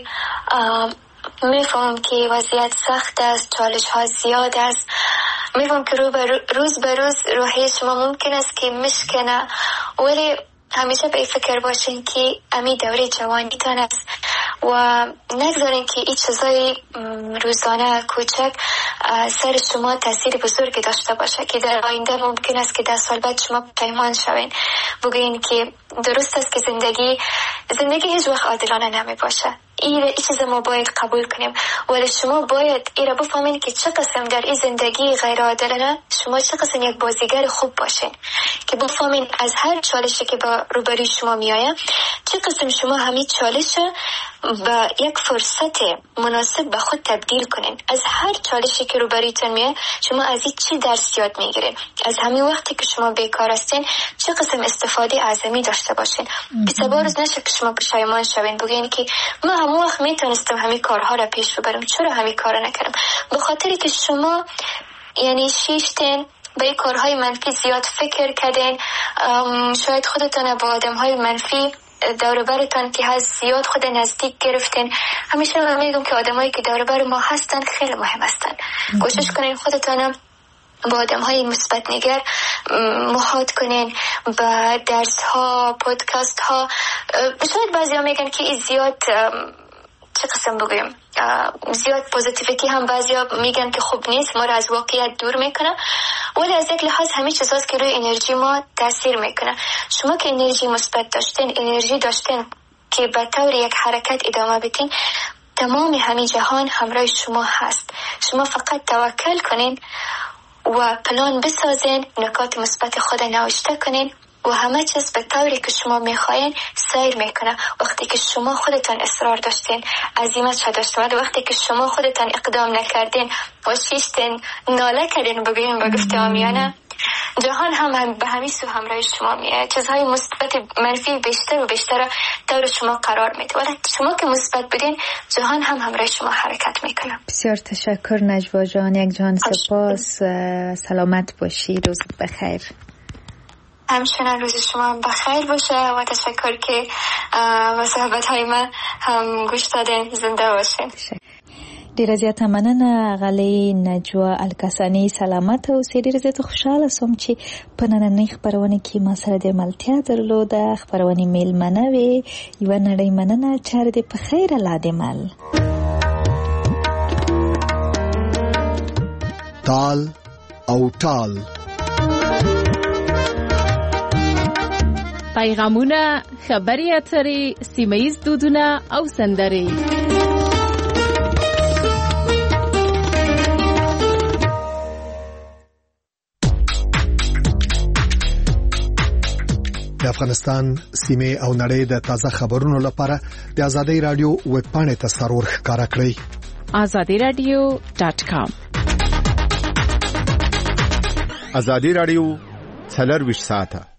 میفهمم که وضعیت سخت است، چالش ها زیاد است، میفهمم که رو بر روز به روز روحی شما ممکن است که مشکنه، ولی همیشه به فکر باشین که امی دوره جوانی تان است و نگذارین که این چیزای روزانه کوچک سر شما تاثیر بزرگی داشته باشه که در آینده ممکن است که ده سال بعد شما پشیمان شوین. بگوین که درست است که زندگی زندگی هیچ وقت عادلانه نمی باشه، این چیز ما باید قبول کنیم، ولی شما باید این را بفهمین که چه قسم در این زندگی غیر عادلانه شما چه قسم یک بازیگر خوب باشین، که بفهمین از هر چالشی که با روبروی شما میآید چه قسم شما همین چالش با یک فرصت مناسب به خود تبدیل کنین. از هر چالشی که روبرویتون میاد شما از این چی درس یاد میگیرین، از همین وقتی که شما بیکار هستین چه قسم استفاده اعظمی داشته باشین. بی‌صبر روز نشه که شما پشیمان شوین بگین که ما همون وقت میتونستم همین کارها را پیش ببرم، چرا همین کارا نکردم؟ به خاطری که شما یعنی شیشتین به این کارهای منفی زیاد فکر کردین، شاید خودتان با آدمهای منفی دور برتان که هست زیاد خود نزدیک گرفتین. همیشه من میگم که آدمایی که دور بر ما هستن خیلی مهم هستن. کوشش کنین خودتان با آدم‌های مثبت نگر محاط کنین، با درس ها، پادکست ها. شاید بعضیا میگن که این زیاد چه قسم بگویم زیاد پوزیتیویتی هم بعضیا میگن که خوب نیست، ما را از واقعیت دور میکنه، ولی از یک لحاظ همه چیزاست که روی انرژی ما تاثیر میکنه. شما که انرژی مثبت داشتین، انرژی داشتین که به طور یک حرکت ادامه بدین، تمام همین جهان همراه شما هست. شما فقط توکل کنین و پلان بسازین، نکات مثبت خود نوشته کنین و همه چیز به طوری که شما میخواین سیر میکنه. وقتی که شما خودتان اصرار داشتین، عزیمت شد داشتین، وقتی که شما خودتان اقدام نکردین و شیشتین ناله کردین بگوین با گفته آمیانه، جهان هم به همین سو همراه شما میاد. چیزهای مثبت منفی بیشتر و بیشتر دور شما قرار میده، ولی شما که مثبت بدین جهان هم همراه شما حرکت میکنه. بسیار تشکر نجوا جان، یک جان سپاس. سلامت باشی، روزت بخیر. همچنان روز شما بخیر باشه و تشکر که و صحبت های من هم گوش دادین. زنده باشین. ډیره زیاته مننه غلې نجوا الکسانی. سلامت او ډیره زیاته خوشاله سوم چې په نننۍ خبرونه کې ما سره د ملتیا درلوده. خبرونه میلمنه وي یو نړۍ مننه چاره دې په خیر الله دې مل. تال او ټال پیغامونه، خبري اترې، سیمه‌ییز دودونه او سندرې. د افغانستان سیمه او نړۍ د تازه خبرونو لپاره د آزادۍ رادیو ویب پاڼې ته سرور ښکارا کړئ. آزادی رادیو ډاټ کام. آزادی رادیو څلور ویشت ساعته